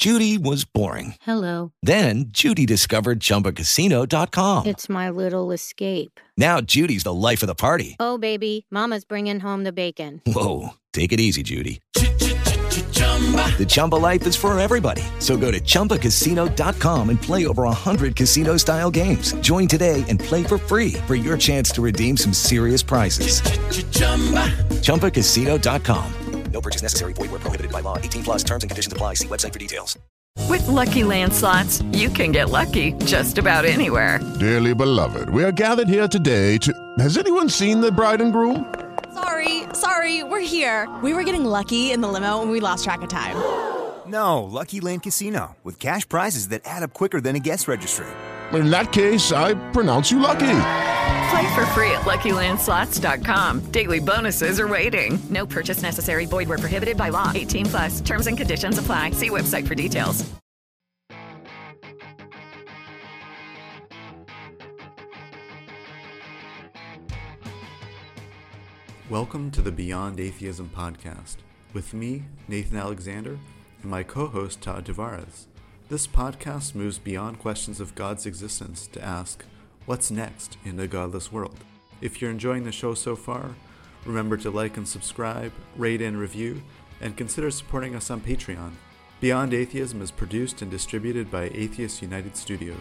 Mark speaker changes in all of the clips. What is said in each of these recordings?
Speaker 1: Judy was boring.
Speaker 2: Hello.
Speaker 1: Then Judy discovered ChumbaCasino.com.
Speaker 2: It's my little escape.
Speaker 1: Now Judy's the life of the party.
Speaker 2: Oh, baby, mama's bringing home the bacon.
Speaker 1: Whoa, take it easy, Judy. The Chumba life is for everybody. So go to ChumbaCasino.com and play over 100 casino-style games. Join today and play for free for your chance to redeem some serious prizes. ChumbaCasino.com. No purchase necessary. Void where prohibited by law. 18 plus terms and conditions apply. See website for details.
Speaker 3: With Lucky Land Slots, you can get lucky just about anywhere.
Speaker 4: Dearly beloved, we are gathered here today to... Has anyone seen the bride and groom?
Speaker 5: Sorry, we're here. We were getting lucky in the limo and we lost track of time.
Speaker 6: No, Lucky Land Casino, with cash prizes that add up quicker than a guest registry.
Speaker 4: In that case, I pronounce you lucky.
Speaker 3: Play for free at LuckyLandSlots.com. Daily bonuses are waiting. No purchase necessary. Void where prohibited by law. 18 plus. Terms and conditions apply. See website for details.
Speaker 7: Welcome to the Beyond Atheism podcast, with me, Nathan Alexander, and my co-host, Todd Tavares. This podcast moves beyond questions of God's existence to ask, what's next in a godless world? If you're enjoying the show so far, remember to like and subscribe, rate and review, and consider supporting us on Patreon. Beyond Atheism is produced and distributed by Atheist United Studios.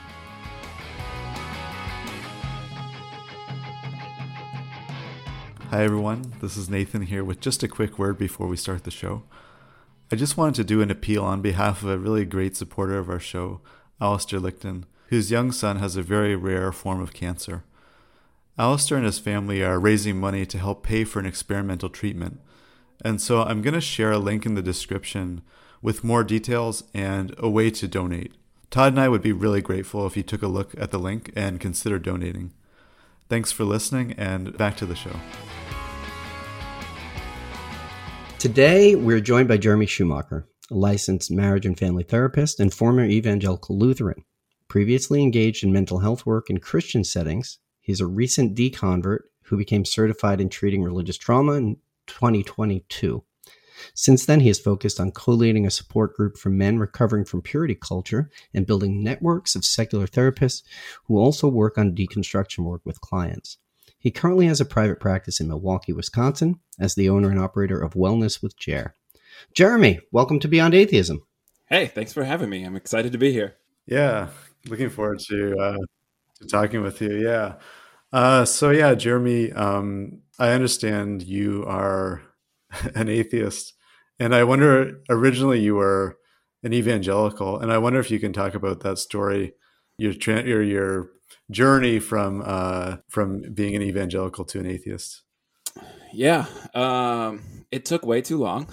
Speaker 7: Hi everyone, this is Nathan here with just a quick word before we start the show. I just wanted to do an appeal on behalf of a really great supporter of our show, Alistair Lichten, whose young son has a very rare form of cancer. Alistair and his family are raising money to help pay for an experimental treatment, and so I'm going to share a link in the description with more details and a way to donate. Todd and I would be really grateful if you took a look at the link and consider donating. Thanks for listening, and back to the show.
Speaker 8: Today, we're joined by Jeremy Schumacher, a licensed marriage and family therapist and former evangelical Lutheran. Previously engaged in mental health work in Christian settings, he's a recent deconvert who became certified in treating religious trauma in 2022. Since then, he has focused on co-leading a support group for men recovering from purity culture and building networks of secular therapists who also work on deconstruction work with clients. He currently has a private practice in Milwaukee, Wisconsin, as the owner and operator of Wellness with Jer. Jeremy, welcome to Beyond Atheism.
Speaker 9: Hey, thanks for having me. I'm excited to be here.
Speaker 7: Yeah, looking forward to talking with you. Yeah. Jeremy, I understand you are an atheist, and I wonder, originally you were an evangelical, and I wonder if you can talk about that story, your journey from being an evangelical to an atheist.
Speaker 9: Yeah, it took way too long.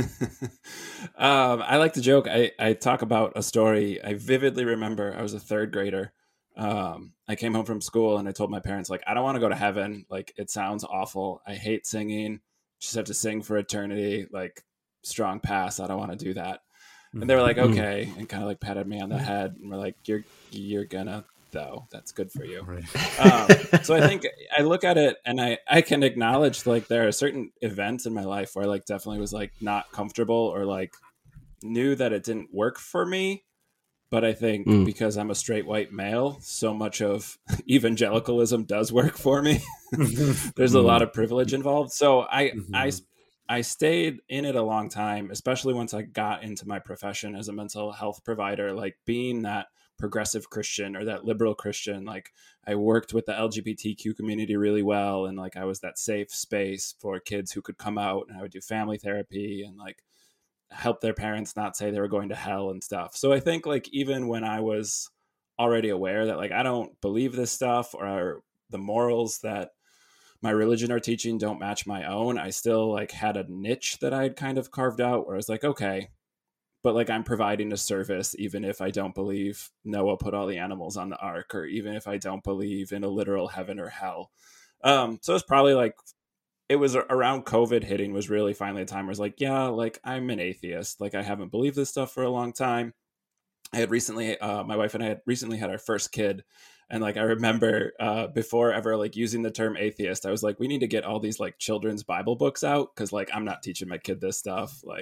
Speaker 9: I like to joke. I talk about a story. I vividly remember I was a third grader. I came home from school and I told my parents, like, I don't want to go to heaven. Like, it sounds awful. I hate singing. Just have to sing for eternity. Like, strong pass. I don't want to do that. And they were like, okay, and kind of like patted me on the head and were like, you're gonna, though. That's good for you. Right. So I think I look at it and I can acknowledge, like, there are certain events in my life where I, like, definitely was, like, not comfortable or, like, knew that it didn't work for me. But I think because I'm a straight white male, so much of evangelicalism does work for me. There's a lot of privilege involved. So I stayed in it a long time, especially once I got into my profession as a mental health provider, like being that progressive Christian or that liberal Christian. Like, I worked with the LGBTQ community really well. And, like, I was that safe space for kids who could come out, and I would do family therapy and, like, help their parents not say they were going to hell and stuff. So I think, like, even when I was already aware that, like, I don't believe this stuff, or the morals that my religion are teaching don't match my own, I still, like, had a niche that I had kind of carved out where I was like, okay, but, like, I'm providing a service, even if I don't believe Noah put all the animals on the ark, or even if I don't believe in a literal heaven or hell. So it's probably, like, it was around COVID hitting was really finally a time where I was like, yeah, like, I'm an atheist. Like, I haven't believed this stuff for a long time. I had recently, my wife and I had recently had our first kid. And, like, I remember before ever, like, using the term atheist, I was like, we need to get all these, like, children's Bible books out. 'Cause, like, I'm not teaching my kid this stuff. Like,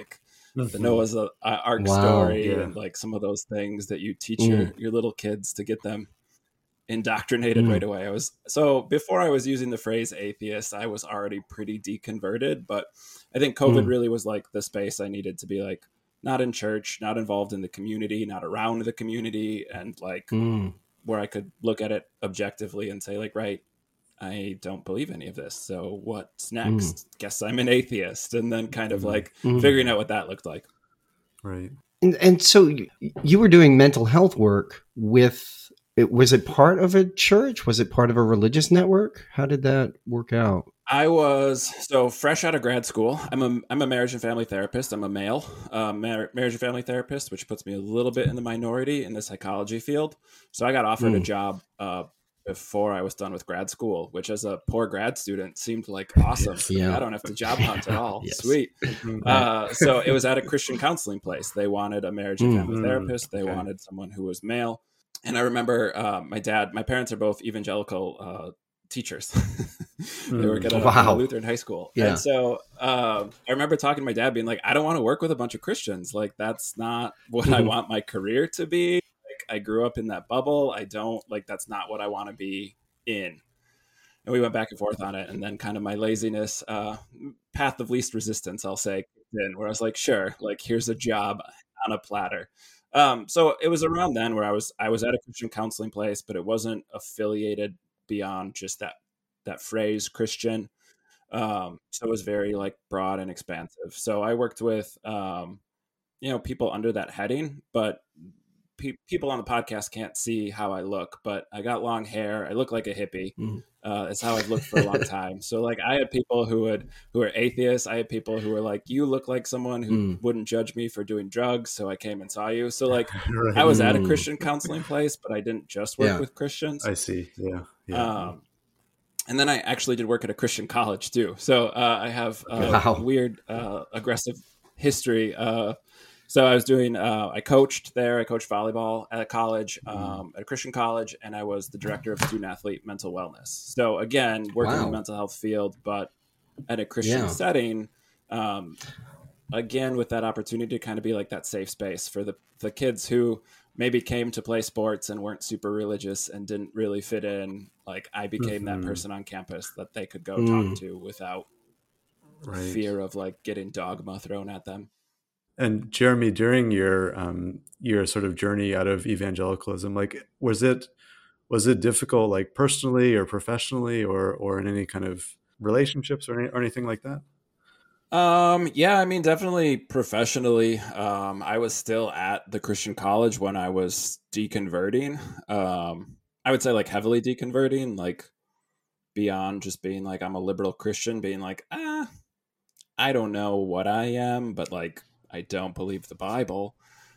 Speaker 9: the Noah's Ark
Speaker 8: Wow.
Speaker 9: story,
Speaker 7: Yeah.
Speaker 9: and like some of those things that you teach your little kids to get them indoctrinated right away. So before I was using the phrase atheist, I was already pretty deconverted, but I think COVID really was like the space I needed to be like not in church, not involved in the community, not around the community, and like where I could look at it objectively and say like, right, I don't believe any of this. So what's next? Guess I'm an atheist. And then kind of like figuring out what that looked like.
Speaker 7: Right.
Speaker 8: And so you were doing mental health work with, was it part of a church? Was it part of a religious network? How did that work out?
Speaker 9: I was so fresh out of grad school. I'm a marriage and family therapist. I'm a male marriage and family therapist, which puts me a little bit in the minority in the psychology field. So I got offered a job before I was done with grad school, which as a poor grad student seemed like awesome.
Speaker 8: Yeah.
Speaker 9: I don't have to job hunt at all.
Speaker 8: Yes.
Speaker 9: Sweet. So it was at a Christian counseling place. They wanted a marriage and family therapist. They wanted someone who was male. And I remember my parents are both evangelical teachers. They work at a Lutheran high school.
Speaker 8: Yeah.
Speaker 9: And so I remember talking to my dad being like, I don't want to work with a bunch of Christians. Like, that's not what I want my career to be. Like, I grew up in that bubble. I don't like, that's not what I want to be in. And we went back and forth on it. And then kind of my laziness, path of least resistance, I'll say, in where I was like, sure, like here's a job on a platter. So it was around then where I was at a Christian counseling place, but it wasn't affiliated beyond just that phrase Christian. So it was very like broad and expansive. So I worked with, people under that heading, but people on the podcast can't see how I look, but I got long hair. I look like a hippie. It's how I've looked for a long time. So like I had people who are atheists. I had people who were like, you look like someone who wouldn't judge me for doing drugs. So I came and saw you. So like I was at a Christian counseling place, but I didn't just work with Christians.
Speaker 7: I see. Yeah.
Speaker 9: And then I actually did work at a Christian college too. So I have a weird, aggressive history. So I was doing, I coached there. I coached volleyball at a college, at a Christian college, and I was the director of student athlete mental wellness. So again, working in the mental health field, but at a Christian setting, again, with that opportunity to kind of be like that safe space for the kids who maybe came to play sports and weren't super religious and didn't really fit in. Like I became that person on campus that they could go talk to without fear of like getting dogma thrown at them.
Speaker 7: And Jeremy, during your sort of journey out of evangelicalism, like was it difficult, like personally or professionally, or in any kind of relationships or anything like that?
Speaker 9: Yeah, I mean, definitely professionally. I was still at the Christian college when I was deconverting. I would say like heavily deconverting, like beyond just being like I'm a liberal Christian, being like, I don't know what I am, but like I don't believe the Bible.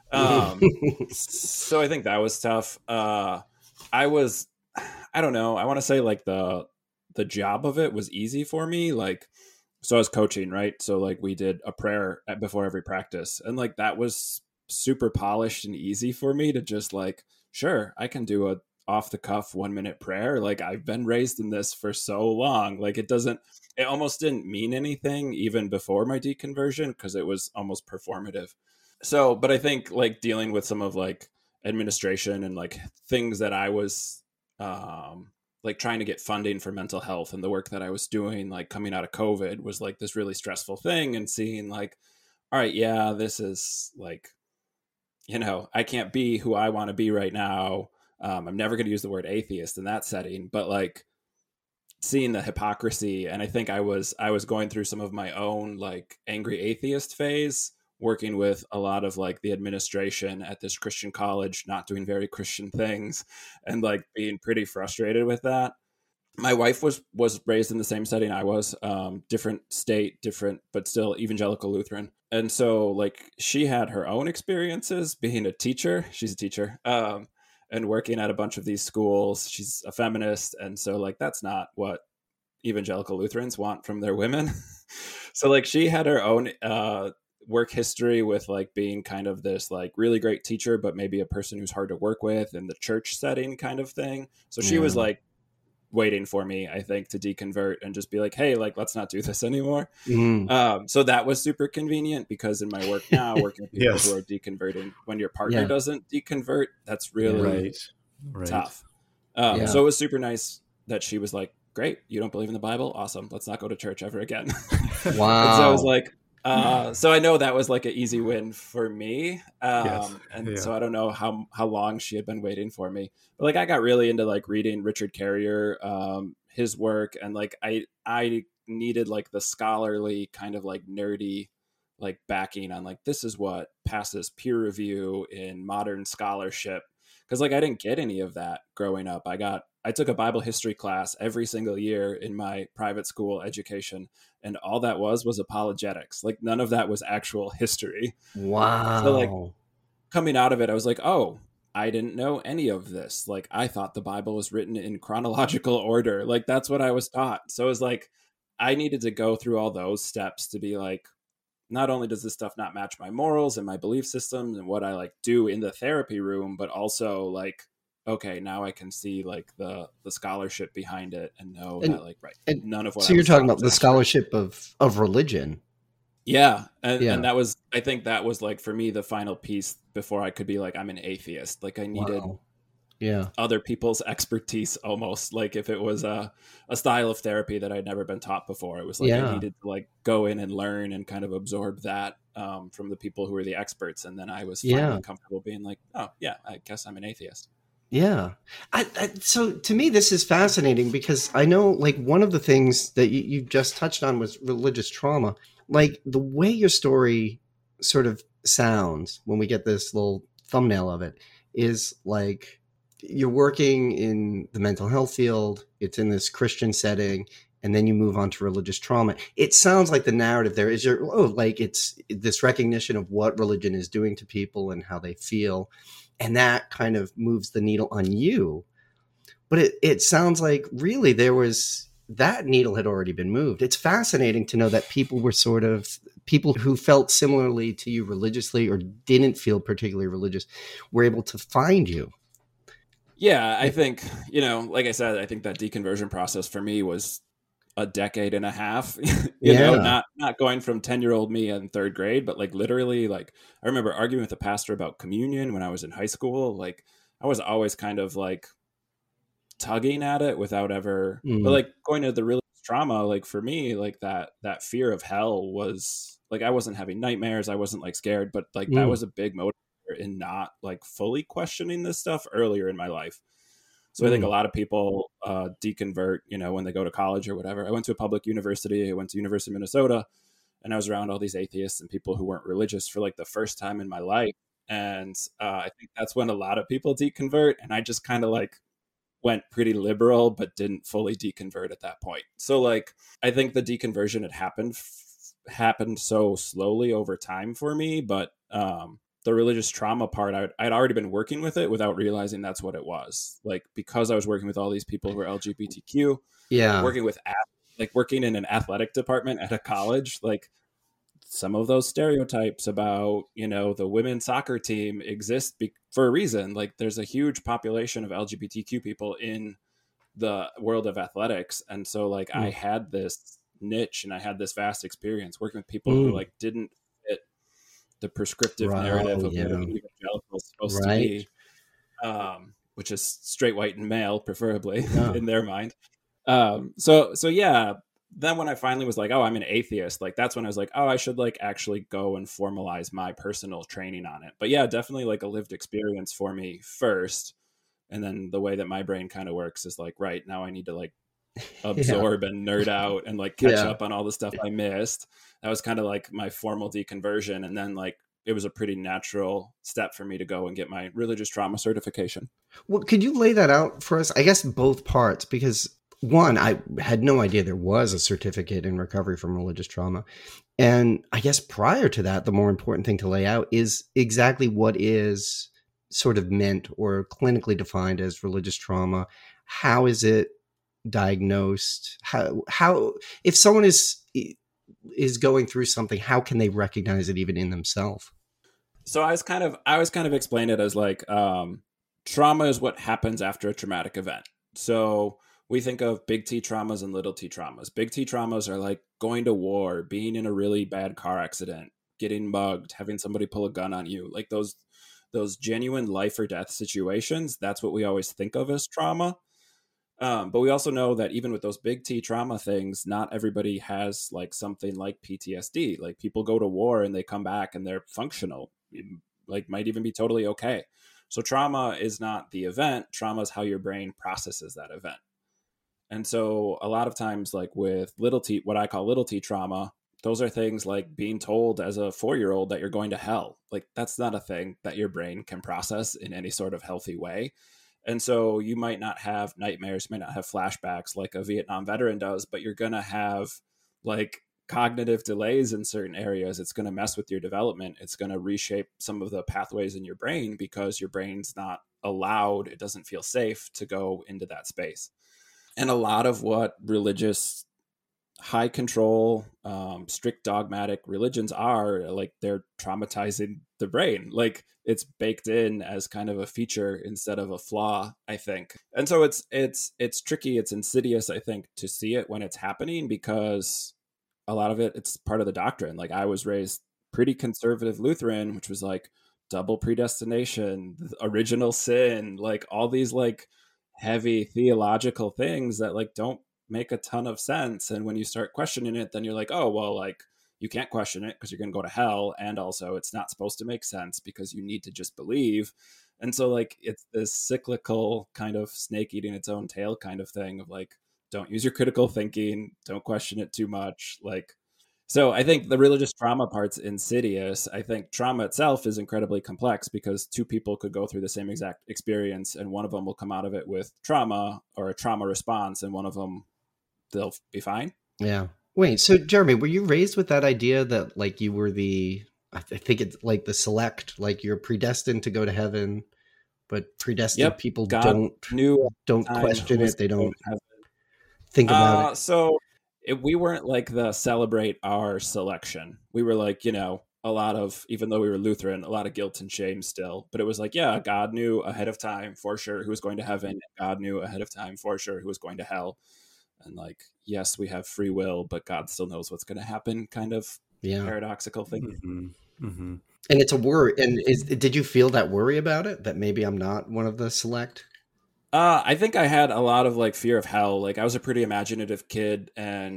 Speaker 9: So I think that was tough. I don't know. I want to say like the job of it was easy for me. Like, so I was coaching, right? So like we did a prayer before every practice, and like that was super polished and easy for me to just like, sure, I can do a off the cuff 1 minute prayer. Like I've been raised in this for so long. Like it almost didn't mean anything even before my deconversion because it was almost performative. So, but I think like dealing with some of like administration and like things that I was like trying to get funding for mental health and the work that I was doing, like coming out of COVID was like this really stressful thing, and seeing like, all right, yeah, this is like, I can't be who I want to be right now. I'm never going to use the word atheist in that setting, but like seeing the hypocrisy. And I think I was going through some of my own like angry atheist phase, working with a lot of like the administration at this Christian college, not doing very Christian things, and like being pretty frustrated with that. My wife was raised in the same setting I was, different state, different, but still evangelical Lutheran. And so like she had her own experiences being a teacher. She's a teacher. And working at a bunch of these schools. She's a feminist. And so like, that's not what evangelical Lutherans want from their women. So like she had her own work history with like being kind of this like really great teacher, but maybe a person who's hard to work with in the church setting kind of thing. So she was like waiting for me, I think, to deconvert and just be like, hey, like, let's not do this anymore.
Speaker 8: Mm.
Speaker 9: So that was super convenient because in my work now, working with people
Speaker 7: Yes.
Speaker 9: who are deconverting, when your partner doesn't deconvert, that's really tough. So it was super nice that she was like, great, you don't believe in the Bible? Awesome. Let's not go to church ever again.
Speaker 8: Wow.
Speaker 9: And so I was like, so I know that was like an easy win for me. So I don't know how long she had been waiting for me, but like I got really into like reading Richard Carrier, his work, and like I needed like the scholarly kind of like nerdy like backing on like this is what passes peer review in modern scholarship, because like I didn't get any of that growing up. I took a Bible history class every single year in my private school education, and all that was apologetics. Like none of that was actual history.
Speaker 8: Wow.
Speaker 9: So like coming out of it, I was like, oh, I didn't know any of this. Like I thought the Bible was written in chronological order. Like that's what I was taught. So it was like, I needed to go through all those steps to be like, not only does this stuff not match my morals and my belief systems and what I like do in the therapy room, but also like, okay, now I can see like the scholarship behind it and know that like, right. None of what
Speaker 8: so you're talking about the scholarship of religion.
Speaker 9: Yeah. And that was, I think that was like for me, the final piece before I could be like, I'm an atheist. Like I needed other people's expertise almost, like if it was a style of therapy that I'd never been taught before, it was like I needed to like go in and learn and kind of absorb that from the people who were the experts. And then I was finally comfortable being like, oh yeah, I guess I'm an atheist.
Speaker 8: Yeah. So to me, this is fascinating because I know like one of the things that you just touched on was religious trauma. Like the way your story sort of sounds when we get this little thumbnail of it is like you're working in the mental health field. It's in this Christian setting. And then you move on to religious trauma. It sounds like the narrative there is it's this recognition of what religion is doing to people and how they feel. And that kind of moves the needle on you. But it sounds like really that needle had already been moved. It's fascinating to know that people who felt similarly to you religiously or didn't feel particularly religious were able to find you.
Speaker 9: Yeah, I think, like I said, I think that deconversion process for me was a decade and a half, you know, not going from 10-year-old me in third grade, but like literally, like I remember arguing with the pastor about communion when I was in high school. Like I was always kind of like tugging at it without ever, but like going to the religious trauma, like for me, like that fear of hell was like, I wasn't having nightmares. I wasn't like scared, but like that was a big motivator in not like fully questioning this stuff earlier in my life. So I think a lot of people deconvert, when they go to college or whatever. I went to a public university. I went to University of Minnesota, and I was around all these atheists and people who weren't religious for like the first time in my life. And I think that's when a lot of people deconvert. And I just kind of like went pretty liberal, but didn't fully deconvert at that point. So like, I think the deconversion had happened so slowly over time for me, but the religious trauma part, I'd already been working with it without realizing that's what it was. Like, because I was working with all these people who are LGBTQ, working in an athletic department at a college, like some of those stereotypes about, the women's soccer team exist for a reason. Like there's a huge population of LGBTQ people in the world of athletics. And so like I had this niche and I had this vast experience working with people who like didn't fit the prescriptive narrative of what an evangelical is supposed to be, which is straight, white, and male, preferably in their mind. So yeah. Then when I finally was like, oh, I'm an atheist, like that's when I was like, oh, I should like actually go and formalize my personal training on it. But yeah, definitely like a lived experience for me first. And then the way that my brain kind of works is like, right now I need to like absorb and nerd out and like catch up on all the stuff I missed. That was kind of like my formal deconversion. And then like it was a pretty natural step for me to go and get my religious trauma certification.
Speaker 8: Well, could you lay that out for us? I guess both parts, because one, I had no idea there was a certificate in recovery from religious trauma. And I guess prior to that, the more important thing to lay out is exactly what is sort of meant or clinically defined as religious trauma. How is it diagnosed? How if someone is going through something, how can they recognize it even in themselves?
Speaker 9: So I was kind of explain it as like trauma is what happens after a traumatic event. So we think of big T traumas and little T traumas. Big T traumas are like going to war, being in a really bad car accident, getting mugged, having somebody pull a gun on you, like those genuine life or death situations. That's what we always think of as trauma. But we also know that even with those big T trauma things, not everybody has like something like PTSD. Like people go to war and they come back and they're functional, like might even be totally okay. So trauma is not the event. Trauma is how your brain processes that event. And so a lot of times, like with little T, what I call little T trauma, those are things like being told as a 4-year-old that you're going to hell. Like that's not a thing that your brain can process in any sort of healthy way. And so you might not have nightmares, you might not have flashbacks like a Vietnam veteran does, but you're going to have like cognitive delays in certain areas. It's going to mess with your development. It's going to reshape some of the pathways in your brain because your brain's not allowed, it doesn't feel safe to go into that space. And a lot of what religious high control, strict dogmatic religions are, like they're traumatizing the brain. Like it's baked in as kind of a feature instead of a flaw, I think. And so it's tricky, it's insidious, I think, to see it when it's happening, because a lot of it's part of the doctrine. Like I was raised pretty conservative Lutheran, which was like double predestination, original sin, like all these like heavy theological things that like don't make a ton of sense. And when you start questioning it, then you're like, oh, well, like you can't question it because you're going to go to hell. And also it's not supposed to make sense because you need to just believe. And so like it's this cyclical kind of snake eating its own tail kind of thing of like, don't use your critical thinking, don't question it too much. Like, so I think the religious trauma part's insidious. I think trauma itself is incredibly complex because two people could go through the same exact experience and one of them will come out of it with trauma or a trauma response and one of them, they'll be fine.
Speaker 8: Yeah. Wait, so Jeremy, were you raised with that idea that like you were I think it's like the select, like you're predestined to go to heaven, but predestined people
Speaker 9: God
Speaker 8: don't question it. They don't think about it.
Speaker 9: So we weren't like the celebrate our selection. We were like, a lot of, even though we were Lutheran, a lot of guilt and shame still. But it was like, yeah, God knew ahead of time for sure who was going to heaven. God knew ahead of time for sure who was going to hell. And like, yes, we have free will, but God still knows what's going to happen, kind of paradoxical thing.
Speaker 8: Mm-hmm. Mm-hmm. And it's a worry. And did you feel that worry about it, that maybe I'm not one of the select?
Speaker 9: I think I had a lot of like fear of hell. Like I was a pretty imaginative kid, and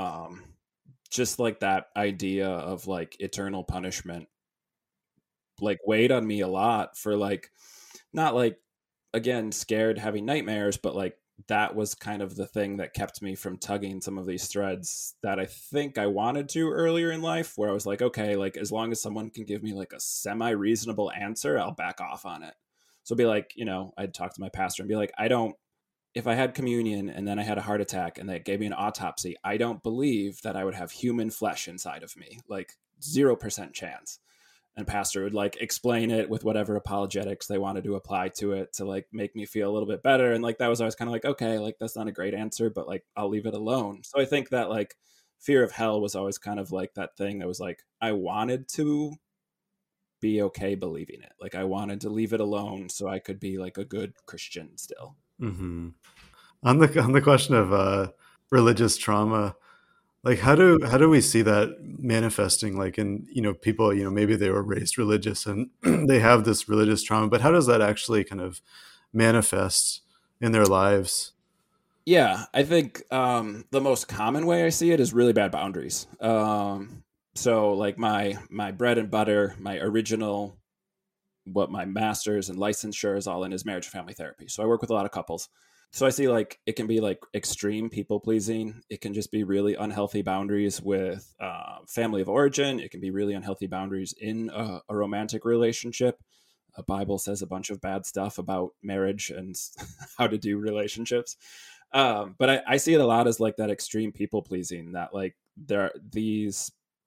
Speaker 9: just like that idea of like eternal punishment like weighed on me a lot for like, not like, again, scared having nightmares, but like that was kind of the thing that kept me from tugging some of these threads that I think I wanted to earlier in life, where I was like, okay, like as long as someone can give me like a semi-reasonable answer, I'll back off on it. So be like, I'd talk to my pastor and be like, if I had communion and then I had a heart attack and they gave me an autopsy, I don't believe that I would have human flesh inside of me, like 0% chance. And pastor would like explain it with whatever apologetics they wanted to apply to it to like make me feel a little bit better. And like, that was always kind of like, okay, like that's not a great answer, but like, I'll leave it alone. So I think that like fear of hell was always kind of like that thing that was like, I wanted to be okay believing it. Like I wanted to leave it alone so I could be like a good Christian still.
Speaker 7: Mm-hmm. On the question of religious trauma, like how do we see that manifesting? Like in people, maybe they were raised religious and they have this religious trauma, but how does that actually kind of manifest in their lives?
Speaker 9: Yeah, I think the most common way I see it is really bad boundaries. So like my bread and butter, my original, what my master's and licensure is all in is marriage and family therapy. So I work with a lot of couples. So I see like it can be like extreme people pleasing. It can just be really unhealthy boundaries with family of origin. It can be really unhealthy boundaries in a romantic relationship. The Bible says a bunch of bad stuff about marriage and how to do relationships. But I see it a lot as like that extreme people pleasing, that like these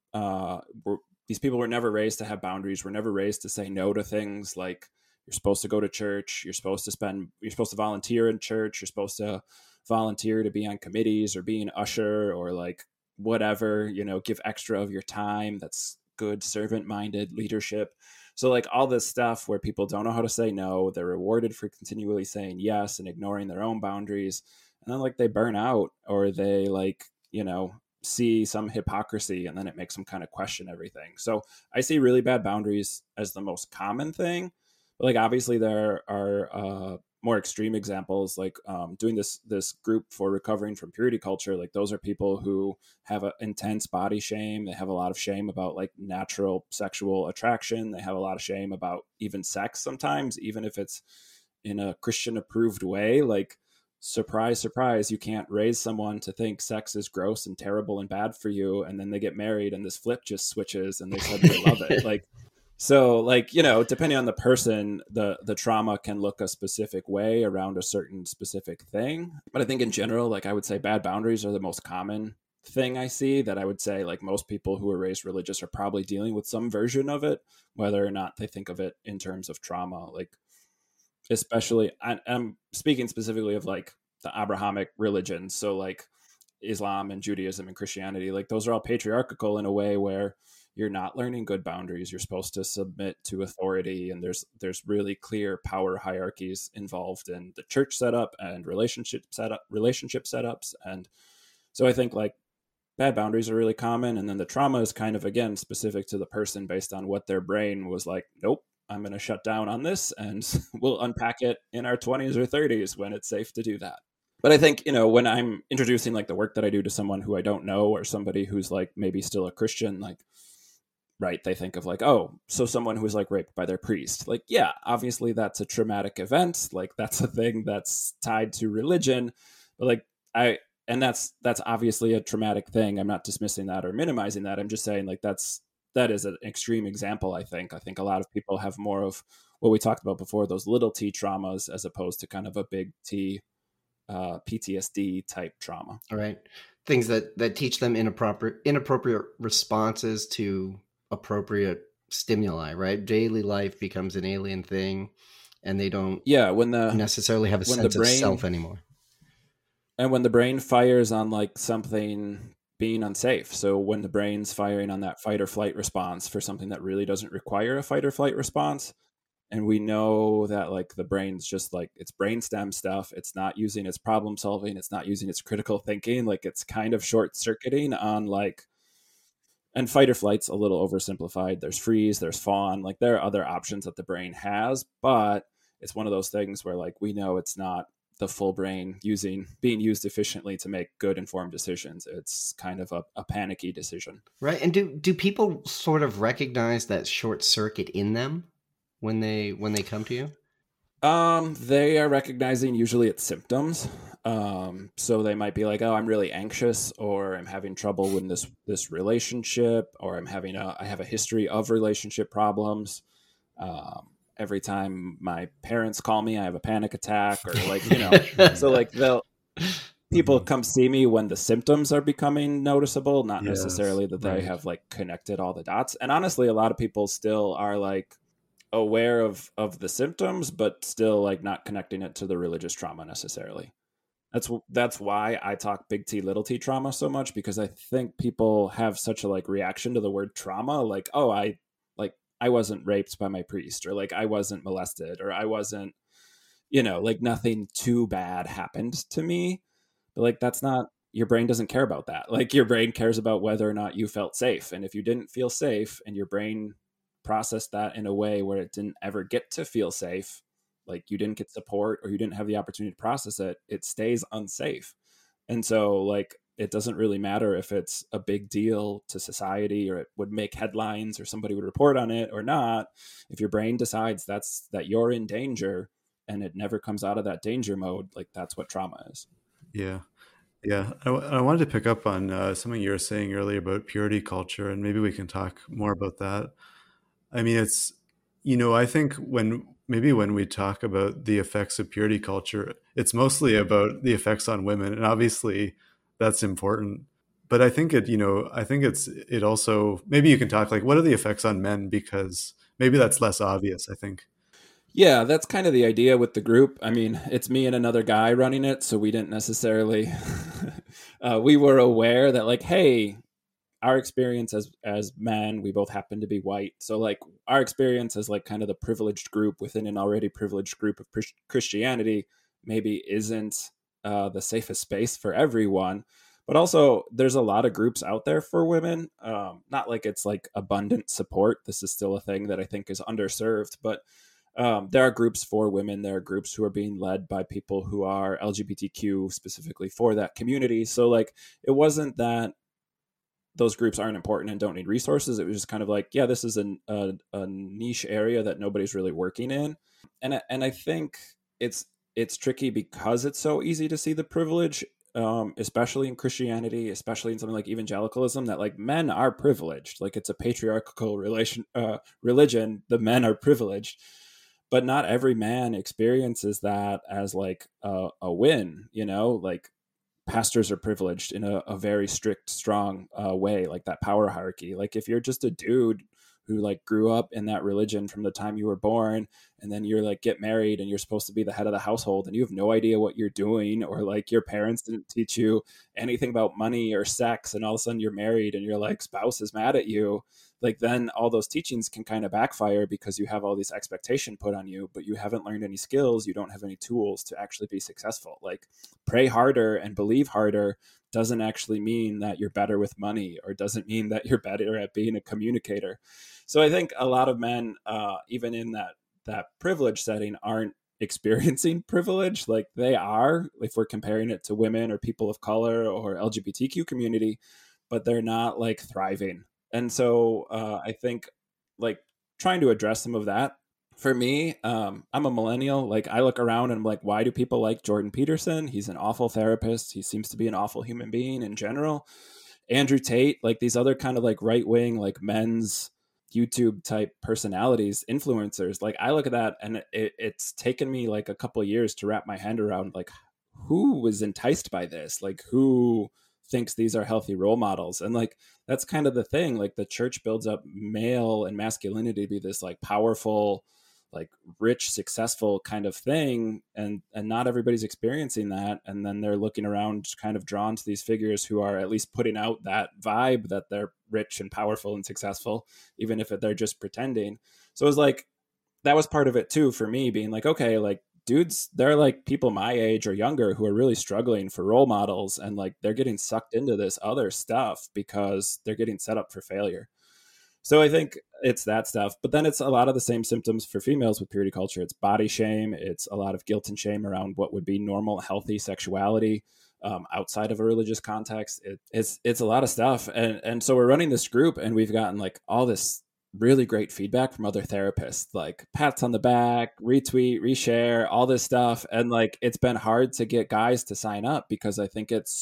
Speaker 9: people were never raised to have boundaries. Were never raised to say no to things like, you're supposed to go to church. You're supposed to volunteer in church. You're supposed to volunteer to be on committees or be an usher or like whatever, give extra of your time. That's good servant-minded leadership. So like all this stuff where people don't know how to say no, they're rewarded for continually saying yes and ignoring their own boundaries. and then like they burn out, or they like, see some hypocrisy, and then it makes them kind of question everything. So I see really bad boundaries as the most common thing. But like obviously there are more extreme examples, like doing this group for recovering from purity culture. Like those are people who have an intense body shame. They have a lot of shame about like natural sexual attraction. They have a lot of shame about even sex sometimes, even if it's in a Christian approved way. Like, surprise, surprise, you can't raise someone to think sex is gross and terrible and bad for you, and then they get married and this flip just switches and they suddenly love it. Like, so like, depending on the person, the trauma can look a specific way around a certain specific thing. But I think in general, like I would say bad boundaries are the most common thing I see, that I would say like most people who are raised religious are probably dealing with some version of it, whether or not they think of it in terms of trauma. Like, especially, I'm speaking specifically of like the Abrahamic religions. So like Islam and Judaism and Christianity, like those are all patriarchal in a way where you're not learning good boundaries. You're supposed to submit to authority, and there's really clear power hierarchies involved in the church setup and relationship setups. And so I think like bad boundaries are really common, and then the trauma is kind of, again, specific to the person based on what their brain was like, nope, I'm going to shut down on this, and we'll unpack it in our 20s or 30s when it's safe to do that. But I think, when I'm introducing like the work that I do to someone who I don't know, or somebody who's like maybe still a Christian, like, right, they think of like, oh, so someone who's like raped by their priest. Like, yeah, obviously that's a traumatic event. Like that's a thing that's tied to religion. But like that's obviously a traumatic thing. I'm not dismissing that or minimizing that. I'm just saying like that is an extreme example. I think a lot of people have more of what we talked about before, those little T traumas, as opposed to kind of a big T PTSD type trauma.
Speaker 8: All right. Things that teach them inappropriate responses to appropriate stimuli, right? Daily life becomes an alien thing, and they don't necessarily have a sense of self anymore.
Speaker 9: And when the brain fires on like something being unsafe, so when the brain's firing on that fight or flight response for something that really doesn't require a fight or flight response, and we know that like the brain's just like, it's brainstem stuff, it's not using its problem solving, it's not using its critical thinking, like it's kind of short circuiting on like, and fight or flight's a little oversimplified. There's freeze, there's fawn, like there are other options that the brain has, but it's one of those things where like we know it's not the full brain being used efficiently to make good informed decisions. It's kind of a panicky decision.
Speaker 8: Right. And do people sort of recognize that short circuit in them when they come to you?
Speaker 9: They are recognizing usually its symptoms. So they might be like, oh, I'm really anxious, or I'm having trouble with this relationship, or I have a history of relationship problems. Every time my parents call me, I have a panic attack, or like, so like people come see me when the symptoms are becoming noticeable, not necessarily that they have like connected all the dots. And honestly, a lot of people still are like aware of the symptoms, but still like not connecting it to the religious trauma necessarily. That's why I talk big T, little t trauma so much, because I think people have such a like reaction to the word trauma. Like, oh, I wasn't raped by my priest, or like I wasn't molested, or I wasn't, like nothing too bad happened to me. But like, that's not, your brain doesn't care about that. Like your brain cares about whether or not you felt safe. And if you didn't feel safe and your brain processed that in a way where it didn't ever get to feel safe, like you didn't get support or you didn't have the opportunity to process it, it stays unsafe. And so like, it doesn't really matter if it's a big deal to society, or it would make headlines, or somebody would report on it or not. If your brain decides that you're in danger and it never comes out of that danger mode, like that's what trauma is.
Speaker 7: Yeah. Yeah. I wanted to pick up on something you were saying earlier about purity culture, and maybe we can talk more about that. I mean, it's, I think when we talk about the effects of purity culture, it's mostly about the effects on women, and obviously that's important. But I think it also, maybe you can talk like, what are the effects on men? Because maybe that's less obvious, I think.
Speaker 9: Yeah, that's kind of the idea with the group. I mean, it's me and another guy running it, so we didn't necessarily, we were aware that like, hey, our experience as men, we both happen to be white. So like our experience as like kind of the privileged group within an already privileged group of Christianity maybe isn't the safest space for everyone. But also, there's a lot of groups out there for women. Not like it's like abundant support. This is still a thing that I think is underserved. But there are groups for women. There are groups who are being led by people who are LGBTQ specifically for that community. So like, it wasn't that those groups aren't important and don't need resources. It was just kind of like, yeah, this is a niche area that nobody's really working in. And I think it's tricky because it's so easy to see the privilege, especially in Christianity, especially in something like evangelicalism, that like men are privileged. Like it's a patriarchal religion. The men are privileged, but not every man experiences that as like a win, you know, like pastors are privileged in a very strict, strong way, like that power hierarchy. Like if you're just a dude who like grew up in that religion from the time you were born, and then you're like get married and you're supposed to be the head of the household and you have no idea what you're doing, or like your parents didn't teach you anything about money or sex, and all of a sudden you're married and your like spouse is mad at you, like then all those teachings can kind of backfire because you have all this expectation put on you, but you haven't learned any skills. You don't have any tools to actually be successful. Like pray harder and believe harder doesn't actually mean that you're better with money, or doesn't mean that you're better at being a communicator. So I think a lot of men, even in that privilege setting, aren't experiencing privilege. Like they are, if we're comparing it to women or people of color or LGBTQ community, but they're not like thriving. And so I think like trying to address some of that. For me, I'm a millennial. Like I look around and I'm like, why do people like Jordan Peterson? He's an awful therapist. He seems to be an awful human being in general. Andrew Tate, like these other kind of like right wing, like men's YouTube type personalities, influencers. Like I look at that and it's taken me like a couple of years to wrap my hand around like who was enticed by this, like who thinks these are healthy role models. And like that's kind of the thing, like the church builds up male and masculinity to be this like powerful, like rich, successful kind of thing, and not everybody's experiencing that. And then they're looking around kind of drawn to these figures who are at least putting out that vibe that they're rich and powerful and successful, even if they're just pretending. So it was like that was part of it too for me, being like, okay, like dudes, they're like people my age or younger who are really struggling for role models, and like they're getting sucked into this other stuff because they're getting set up for failure. So I think it's that stuff, but then it's a lot of the same symptoms for females with purity culture. It's body shame. It's a lot of guilt and shame around what would be normal, healthy sexuality outside of a religious context. It's a lot of stuff. And so we're running this group, and we've gotten like all this really great feedback from other therapists, like pats on the back, retweet, reshare, all this stuff. And like, it's been hard to get guys to sign up because I think it's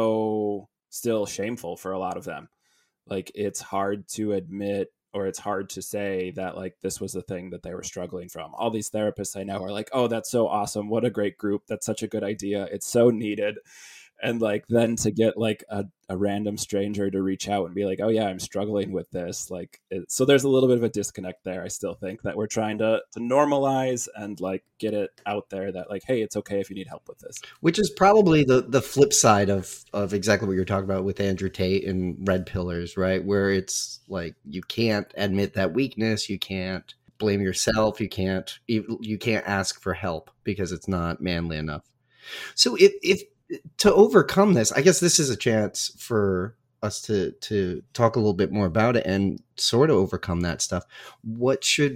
Speaker 9: so still shameful for a lot of them. Like it's hard to admit, or it's hard to say that like this was the thing that they were struggling from. All these therapists I know are like, oh, that's so awesome. What a great group. That's such a good idea. It's so needed. And like then to get like a random stranger to reach out and be like, oh yeah, I'm struggling with this. Like, so there's a little bit of a disconnect there. I still think that we're trying to normalize and like get it out there that like, hey, it's okay if you need help with this.
Speaker 8: Which is probably the flip side of exactly what you're talking about with Andrew Tate and Red Pillars, right? Where it's like, you can't admit that weakness. You can't blame yourself. You can't ask for help because it's not manly enough. So if to overcome this, I guess this is a chance for us to talk a little bit more about it and sort of overcome that stuff. What should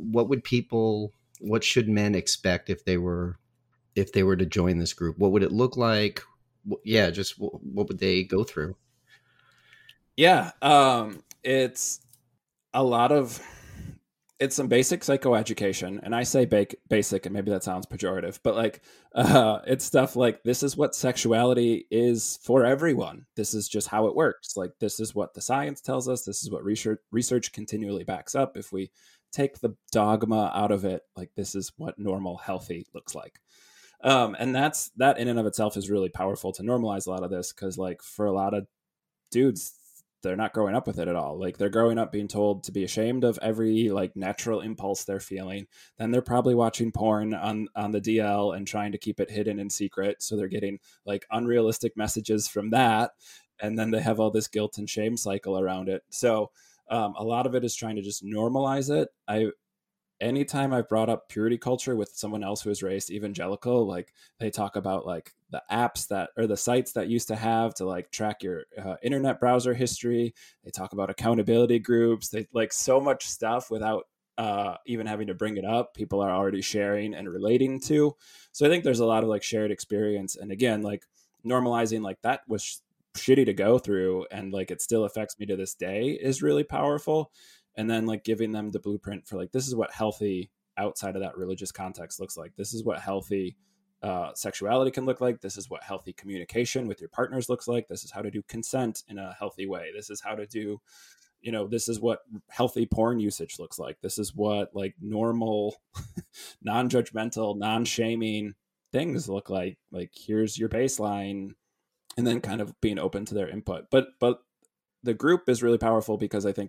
Speaker 8: men expect if they were to join this group? What would it look like? Yeah, just what would they go through?
Speaker 9: Yeah, it's a lot of, it's some basic psychoeducation, and I say basic, and maybe that sounds pejorative, but like it's stuff like, this is what sexuality is for everyone. This is just how it works. Like this is what the science tells us. This is what research continually backs up. If we take the dogma out of it, like this is what normal, healthy looks like. And that in and of itself is really powerful to normalize a lot of this, because like for a lot of dudes, they're not growing up with it at all. Like they're growing up being told to be ashamed of every like natural impulse they're feeling. Then they're probably watching porn on the DL and trying to keep it hidden in secret. So they're getting like unrealistic messages from that. And then they have all this guilt and shame cycle around it. So a lot of it is trying to just normalize it. anytime I've brought up purity culture with someone else who is raised evangelical, like they talk about like the apps that, or the sites that used to have to like track your internet browser history. They talk about accountability groups. They like so much stuff without even having to bring it up. People are already sharing and relating to. So I think there's a lot of like shared experience. And again, like normalizing like that was shitty to go through, and like it still affects me to this day is really powerful. And then like giving them the blueprint for like, this is what healthy outside of that religious context looks like. This is what healthy sexuality can look like. This is what healthy communication with your partners looks like. This is how to do consent in a healthy way. This is how to do, you know, this is what healthy porn usage looks like. This is what like normal, non-judgmental, non-shaming things look like. Like, here's your baseline, and then kind of being open to their input. But the group is really powerful because I think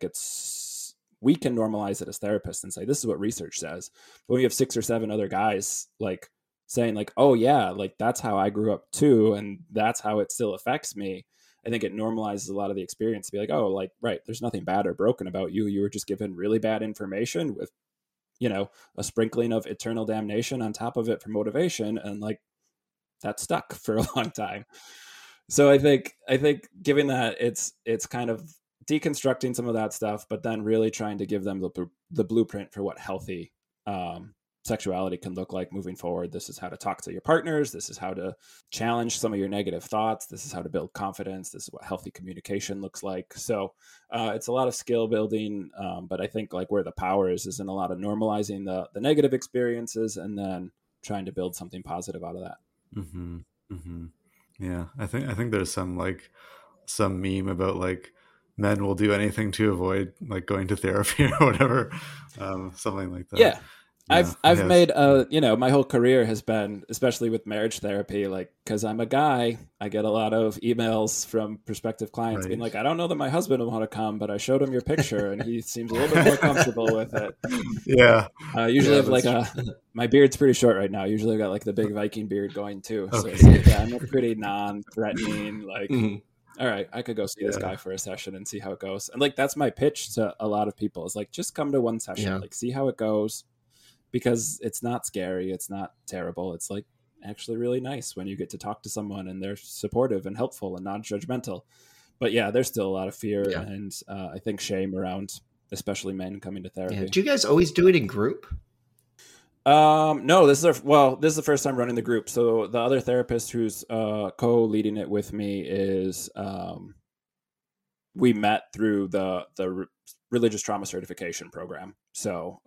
Speaker 9: we can normalize it as therapists and say, this is what research says. But when you have 6 or 7 other guys like saying like, oh yeah, like that's how I grew up too, and that's how it still affects me, I think it normalizes a lot of the experience to be like, oh, like, right, there's nothing bad or broken about you. You were just given really bad information with, you know, a sprinkling of eternal damnation on top of it for motivation, and like that stuck for a long time. So I think giving that, it's kind of deconstructing some of that stuff, but then really trying to give them the blueprint for what healthy sexuality can look like moving forward. This is how to talk to your partners. This is how to challenge some of your negative thoughts. This is how to build confidence. This is what healthy communication looks like. So it's a lot of skill building, but I think like where the power is in a lot of normalizing the negative experiences and then trying to build something positive out of that.
Speaker 7: Mm-hmm. Mm-hmm. Yeah, I think there's some meme about like men will do anything to avoid like going to therapy or whatever, something like that.
Speaker 9: Yeah. I've made you know, my whole career has been, especially with marriage therapy, like, because I'm a guy, I get a lot of emails from prospective clients being like, I don't know that my husband will want to come, but I showed him your picture and he seems a little bit more comfortable with it.
Speaker 7: Yeah.
Speaker 9: Usually I have like my beard's pretty short right now. Usually I've got like the big Viking beard going too. Okay. So it's like, yeah, I'm a pretty non-threatening, like, all right, I could go see this guy for a session and see how it goes. And like, that's my pitch to a lot of people is like, just come to one session, like see how it goes. Because it's not scary, it's not terrible. It's like actually really nice when you get to talk to someone and they're supportive and helpful and non-judgmental. But yeah, there's still a lot of fear and I think shame around, especially men coming to therapy.
Speaker 8: Yeah. Do you guys always do it in group?
Speaker 9: No, this is the first time running the group. So the other therapist who's co-leading it with me is we met through the religious trauma certification program. So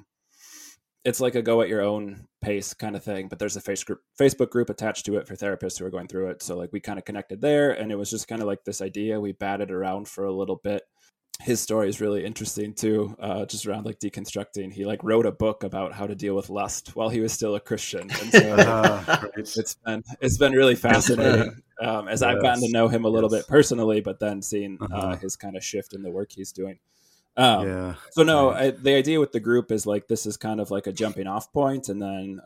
Speaker 9: it's like a go at your own pace kind of thing, but there's a Facebook group attached to it for therapists who are going through it. So like we kind of connected there, and it was just kind of like this idea. We batted around for a little bit. His story is really interesting too, just around like deconstructing. He like wrote a book about how to deal with lust while he was still a Christian. And so it's been really fascinating as I've gotten to know him a little bit personally, but then seeing his kind of shift in the work he's doing. So no, the idea with the group is like, this is kind of like a jumping off point. And then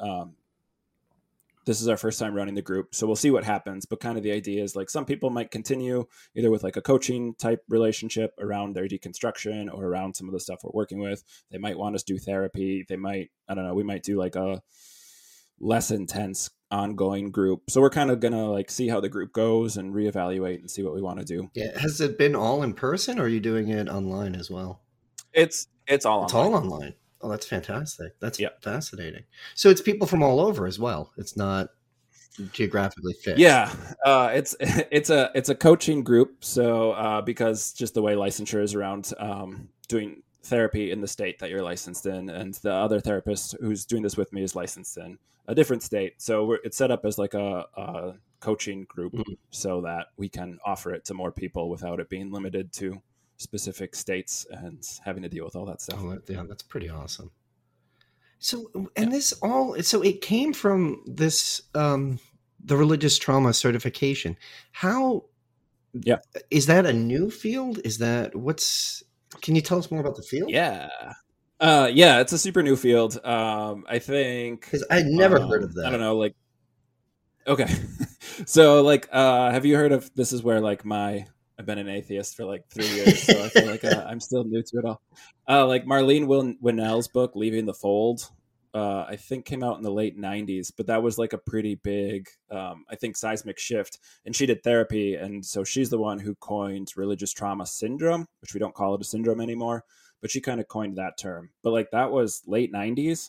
Speaker 9: this is our first time running the group. So we'll see what happens. But kind of the idea is like some people might continue either with like a coaching type relationship around their deconstruction or around some of the stuff we're working with. They might want us to do therapy. They might, I don't know, we might do like a less intense ongoing group. So we're kind of going to like see how the group goes and reevaluate and see what we want to do.
Speaker 8: Yeah. Has it been all in person or are you doing it online as well?
Speaker 9: It's all online.
Speaker 8: It's all online. Oh, that's fantastic. That's fascinating. So it's people from all over as well. It's not geographically fixed.
Speaker 9: Yeah. It's a coaching group. So because just the way licensure is around doing therapy in the state that you're licensed in, and the other therapist who's doing this with me is licensed in a different state. So it's set up as like a coaching group so that we can offer it to more people without it being limited to specific states and having to deal with all that stuff.
Speaker 8: Oh, yeah, that's pretty awesome. So, and so it came from this, the religious trauma certification. How, is that a new field? Can you tell us more about the field?
Speaker 9: Yeah. It's a super new field. I think,
Speaker 8: because I'd never heard of that.
Speaker 9: I don't know, like, okay. So like, have you heard of, this is where like my I've been an atheist for like 3 years, so I feel like I'm still new to it all. Like Marlene Winnell's book, Leaving the Fold, I think came out in the late 90s, but that was like a pretty big, I think, seismic shift. And she did therapy. And so she's the one who coined religious trauma syndrome, which we don't call it a syndrome anymore, but she kind of coined that term. But like that was late 90s.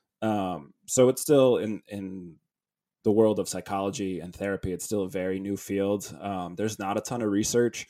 Speaker 9: So it's still in the world of psychology and therapy. It's still a very new field. There's not a ton of research.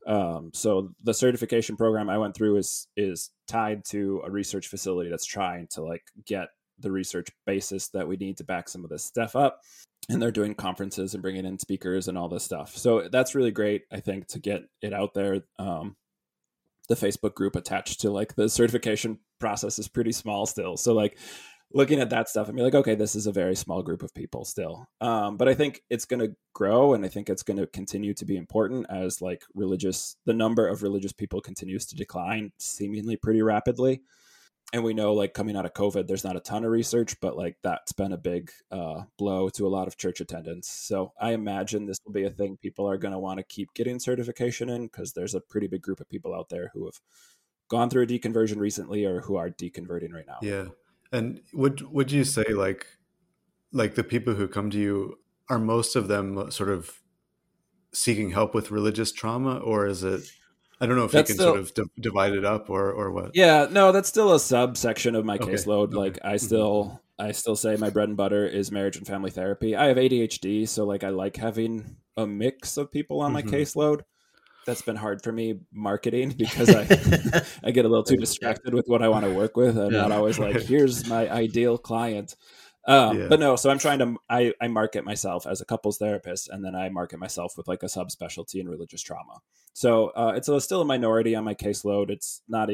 Speaker 9: So the certification program I went through is tied to a research facility that's trying to like get the research basis that we need to back some of this stuff up. And they're doing conferences and bringing in speakers and all this stuff. So that's really great, I think, to get it out there. The Facebook group attached to like the certification process is pretty small still. So like looking at that stuff and be like, okay, this is a very small group of people still. But I think it's going to grow, and I think it's going to continue to be important as like the number of religious people continues to decline seemingly pretty rapidly. And we know like coming out of COVID, there's not a ton of research, but like that's been a big blow to a lot of church attendance. So I imagine this will be a thing people are going to want to keep getting certification in, because there's a pretty big group of people out there who have gone through a deconversion recently or who are deconverting right now.
Speaker 7: Yeah. And would you say like the people who come to you, are most of them sort of seeking help with religious trauma, or is it, I don't know if that's you can sort of divide it up or what?
Speaker 9: Yeah, no, that's still a subsection of my caseload. Okay. Like I still say my bread and butter is marriage and family therapy. I have ADHD, so like I like having a mix of people on my caseload. That's been hard for me marketing, because I get a little too distracted with what I want to work with. I'm not always like, here's my ideal client. But no, so I'm trying to, I market myself as a couples therapist, and then I market myself with like a subspecialty in religious trauma. So it's still a minority on my caseload. It's not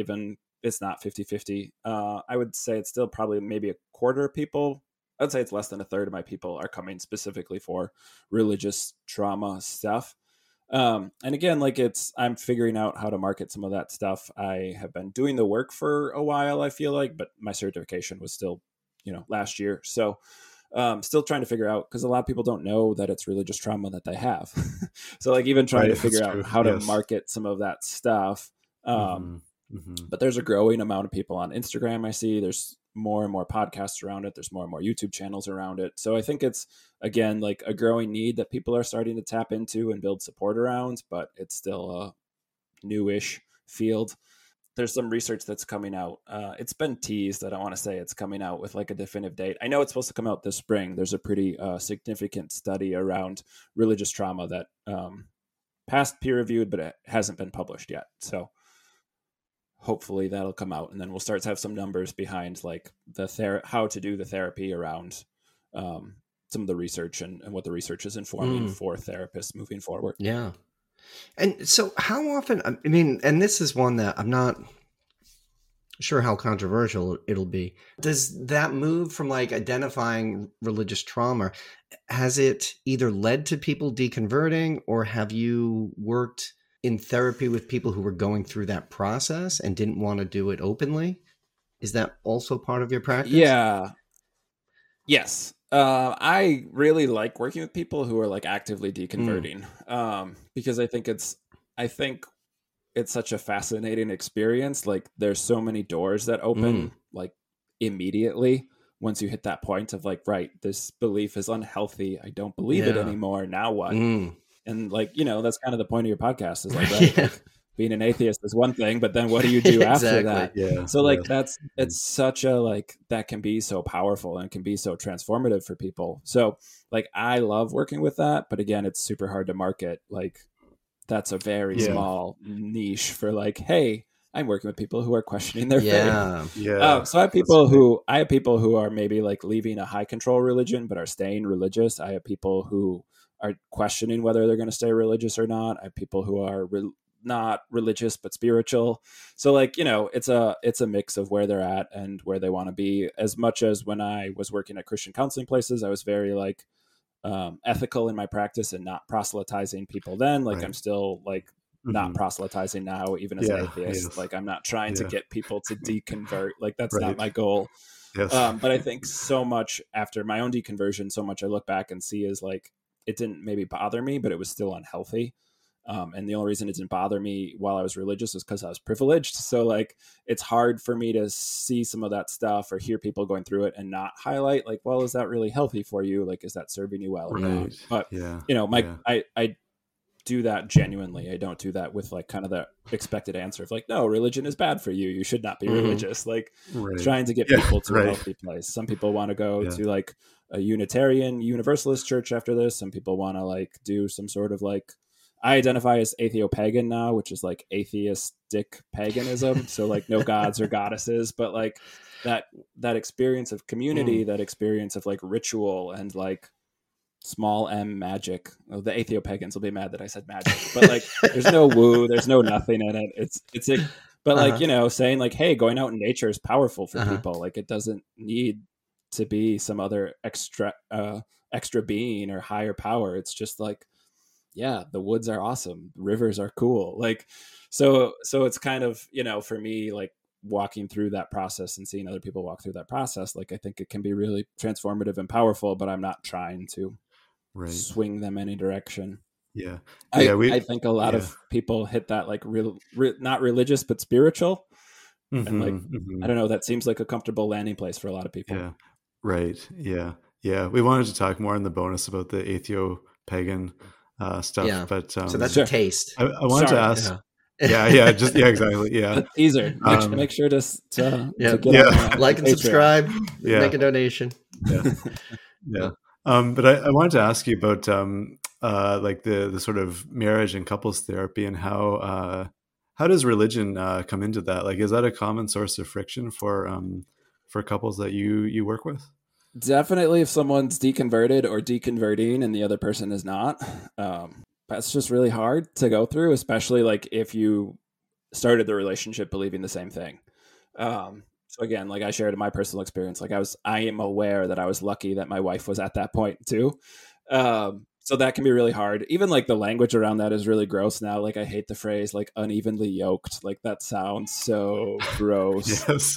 Speaker 9: 50-50. I would say it's still probably maybe a quarter of people. I'd say it's less than a third of my people are coming specifically for religious trauma stuff. And again, like I'm figuring out how to market some of that stuff. I have been doing the work for a while, I feel like, but my certification was still, last year. So, still trying to figure out, because a lot of people don't know that it's religious trauma that they have. So like even trying to figure out how to market some of that stuff. But there's a growing amount of people on Instagram. I see there's more and more podcasts around it. There's more and more YouTube channels around it. So I think it's, again, like a growing need that people are starting to tap into and build support around, but it's still a newish field. There's some research that's coming out. It's been teased. I don't want to say it's coming out with like a definitive date. I know it's supposed to come out this spring. There's a pretty significant study around religious trauma that passed peer reviewed, but it hasn't been published yet. So hopefully that'll come out, and then we'll start to have some numbers behind like how to do the therapy around some of the research and what the research is informing for therapists moving forward.
Speaker 8: Yeah. And so how often, I mean, and this is one that I'm not sure how controversial it'll be. Does that move from like identifying religious trauma, has it either led to people deconverting, or have you worked in therapy with people who were going through that process and didn't want to do it openly? Is that also part of your practice?
Speaker 9: Yeah. Yes. I really like working with people who are like actively deconverting, because I think it's such a fascinating experience. Like there's so many doors that open like immediately once you hit that point of like, right, this belief is unhealthy. I don't believe it anymore. Now what? And like, that's kind of the point of your podcast is like, right, like being an atheist is one thing, but then what do you do after that? Yeah. So like it's such a, like, that can be so powerful and can be so transformative for people. So like, I love working with that, but again, it's super hard to market. Like that's a very small niche for like, hey, I'm working with people who are questioning their faith. So I have people who are maybe like leaving a high control religion, but are staying religious. I have people who are questioning whether they're going to stay religious or not. I have people who are not religious but spiritual. So like, it's a mix of where they're at and where they want to be. As much as when I was working at Christian counseling places, I was very like ethical in my practice and not proselytizing people then. Like I'm still like not proselytizing now, even as an atheist. Like I'm not trying to get people to deconvert. Like that's not my goal. But I think so much after my own deconversion, so much I look back and see is like, it didn't maybe bother me, but it was still unhealthy. And the only reason it didn't bother me while I was religious was because I was privileged. So like, it's hard for me to see some of that stuff or hear people going through it and not highlight like, well, is that really healthy for you? Like, is that serving you well? Or not? But I do that genuinely. I don't do that with like kind of the expected answer of like, no, religion is bad for you. You should not be religious. Like trying to get people to a healthy place. Some people want to go to like a Unitarian Universalist church after this. Some people want to like do some sort of like, I identify as atheo-pagan now, which is like atheistic paganism. So like no gods or goddesses, but like that experience of community, that experience of like ritual and like small m magic. Oh, the atheo-pagans will be mad that I said magic, but like there's no woo, there's no nothing in it. It's like, but like, you know, saying like, hey, going out in nature is powerful for people. Like it doesn't need to be some other extra being or higher power. It's just like, yeah, the woods are awesome. Rivers are cool. Like, so it's kind of, you know, for me, like walking through that process and seeing other people walk through that process, like I think it can be really transformative and powerful, but I'm not trying to swing them any direction.
Speaker 7: Yeah.
Speaker 9: I think a lot of people hit that like not religious, but spiritual. And like, I don't know, that seems like a comfortable landing place for a lot of people.
Speaker 7: Yeah. Right. Yeah. Yeah. We wanted to talk more in the bonus about the atheo-pagan stuff, but
Speaker 8: so that's a taste.
Speaker 7: I wanted to ask. Exactly. Yeah.
Speaker 9: Teaser. Make sure to get on
Speaker 8: like and subscribe. Make a donation.
Speaker 7: Yeah. But I wanted to ask you about like the sort of marriage and couples therapy and how does religion come into that? Like, is that a common source of friction for couples that you work with?
Speaker 9: Definitely, if someone's deconverted or deconverting and the other person is not, that's just really hard to go through, especially like if you started the relationship believing the same thing. So again, like I shared in my personal experience, like I am aware that I was lucky that my wife was at that point too. So that can be really hard. Even like the language around that is really gross now. Like I hate the phrase like unevenly yoked. Like that sounds so gross.
Speaker 7: Yes.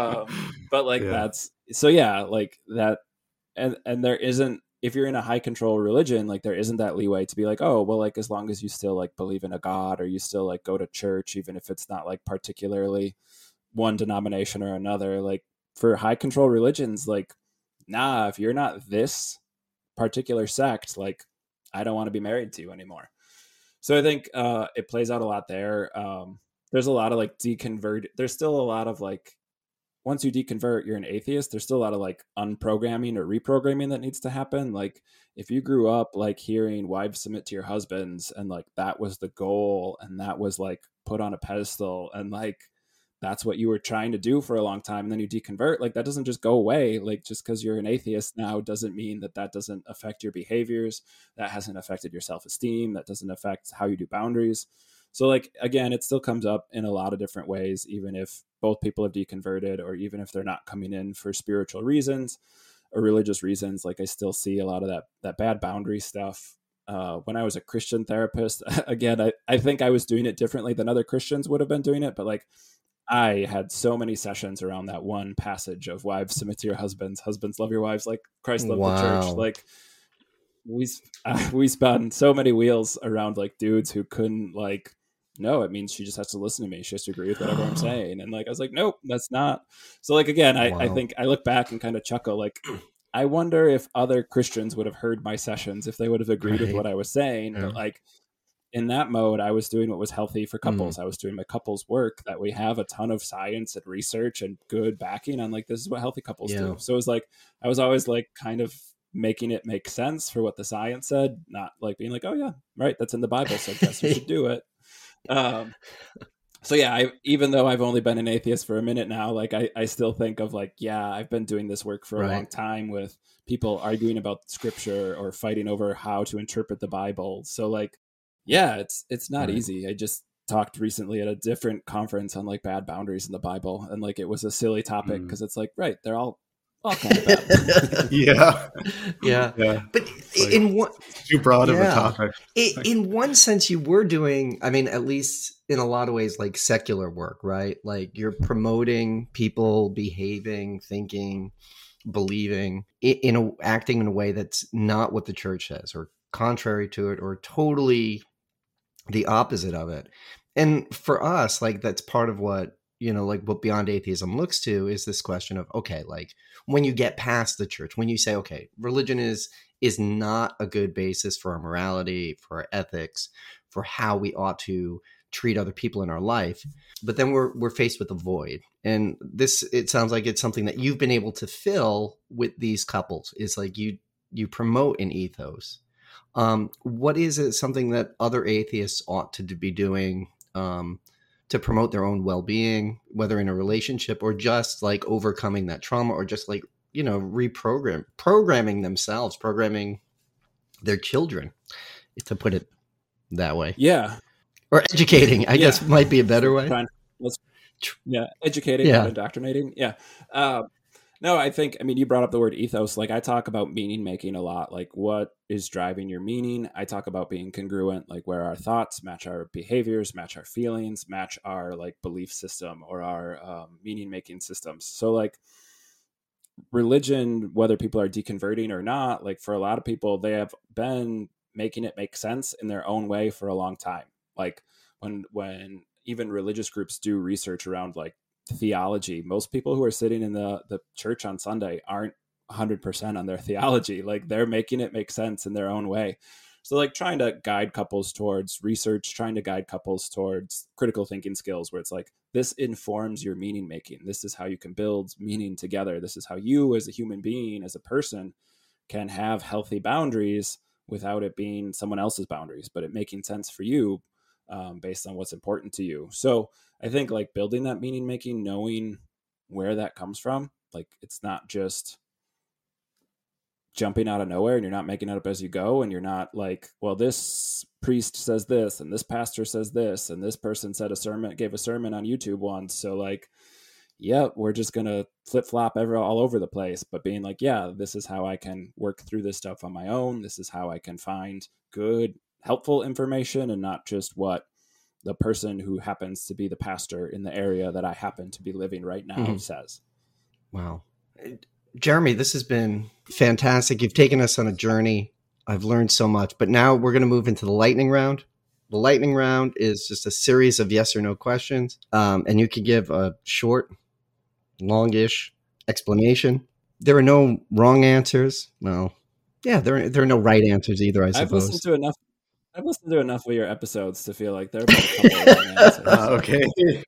Speaker 9: But like that's, so yeah, like that. And there isn't, if you're in a high control religion, like there isn't that leeway to be like, oh, well, like as long as you still like believe in a God or you still like go to church, even if it's not like particularly one denomination or another, like for high control religions, like, nah, if you're not this particular sect, like I don't want to be married to you anymore. So I think it plays out a lot there. There's a lot of like there's still a lot of like, once you deconvert, you're an atheist. There's still a lot of like unprogramming or reprogramming that needs to happen. Like if you grew up like hearing wives submit to your husbands and like that was the goal and that was like put on a pedestal and like that's what you were trying to do for a long time, and then you deconvert, like that doesn't just go away. Like just because you're an atheist now doesn't mean that doesn't affect your behaviors. That hasn't affected your self-esteem. That doesn't affect how you do boundaries. So like, again, it still comes up in a lot of different ways, even if both people have deconverted or even if they're not coming in for spiritual reasons or religious reasons. Like I still see a lot of that bad boundary stuff. When I was a Christian therapist, again, I think I was doing it differently than other Christians would have been doing it. But like I had so many sessions around that one passage of wives submit to your husbands, husbands love your wives like Christ loved the church. Like we spun so many wheels around like dudes who couldn't like, no, it means she just has to listen to me. She has to agree with whatever I'm saying. And like, I was like, nope, that's not. So like, again, I think I look back and kind of chuckle, like, I wonder if other Christians would have heard my sessions, if they would have agreed with what I was saying. But like in that mode, I was doing what was healthy for couples. I was doing my couples work that we have a ton of science and research and good backing on, like, this is what healthy couples do. So it was like, I was always like kind of making it make sense for what the science said, not like being like, oh yeah, right, that's in the Bible, so I guess you should do it. So yeah, even though I've only been an atheist for a minute now, like I still think of like, yeah, I've been doing this work for a long time with people arguing about scripture or fighting over how to interpret the Bible. So like, yeah, it's not easy. I just talked recently at a different conference on like bad boundaries in the Bible, and like it was a silly topic because it's like, right, they're all kind of bad.
Speaker 8: yeah. But
Speaker 7: like,
Speaker 8: in one
Speaker 7: too broad of a topic.
Speaker 8: In one sense, you were doing, I mean, at least in a lot of ways, like secular work, right? Like you're promoting people behaving, thinking, believing, acting in a way that's not what the church says, or contrary to it, or totally the opposite of it. And for us, like, that's part of what, like what Beyond Atheism looks to is this question of, okay, like when you get past the church, when you say, okay, religion is not a good basis for our morality, for our ethics, for how we ought to treat other people in our life, but then we're faced with a void. And this, it sounds like it's something that you've been able to fill with these couples. It's like you promote an ethos. What is it, something that other atheists ought to be doing to promote their own well-being, whether in a relationship or just like overcoming that trauma, or just like, programming themselves, programming their children, to put it that way?
Speaker 9: Yeah.
Speaker 8: Or educating, I guess might be a better way.
Speaker 9: Educating, not indoctrinating. Yeah. No, I mean, you brought up the word ethos. Like, I talk about meaning making a lot. Like, what is driving your meaning? I talk about being congruent, like where our thoughts match our behaviors, match our feelings, match our like belief system or our meaning making systems. So like religion, whether people are deconverting or not, like for a lot of people, they have been making it make sense in their own way for a long time. Like when even religious groups do research around like theology, most people who are sitting in the church on Sunday aren't 100% on their theology. Like they're making it make sense in their own way. So like trying to guide couples towards research, trying to guide couples towards critical thinking skills, where it's like, this informs your meaning making. This is how you can build meaning together. This is how you as a human being, as a person, can have healthy boundaries without it being someone else's boundaries, but it making sense for you based on what's important to you. So I think like building that meaning making, knowing where that comes from, like it's not just jumping out of nowhere and you're not making it up as you go. And you're not like, well, this priest says this and this pastor says this and this person gave a sermon on YouTube once. So like, yeah, we're just going to flip flop all over the place. But being like, yeah, this is how I can work through this stuff on my own. This is how I can find good, helpful information, and not just what the person who happens to be the pastor in the area that I happen to be living right now says.
Speaker 8: Wow. Jeremy, this has been fantastic. You've taken us on a journey. I've learned so much, but now we're going to move into the lightning round. The lightning round is just a series of yes or no questions. And you can give a short, longish explanation. There are no wrong answers. Well, yeah, there are no right answers either, I suppose.
Speaker 9: I've listened to enough of your episodes to feel like there are a couple of wrong answers.
Speaker 7: Okay.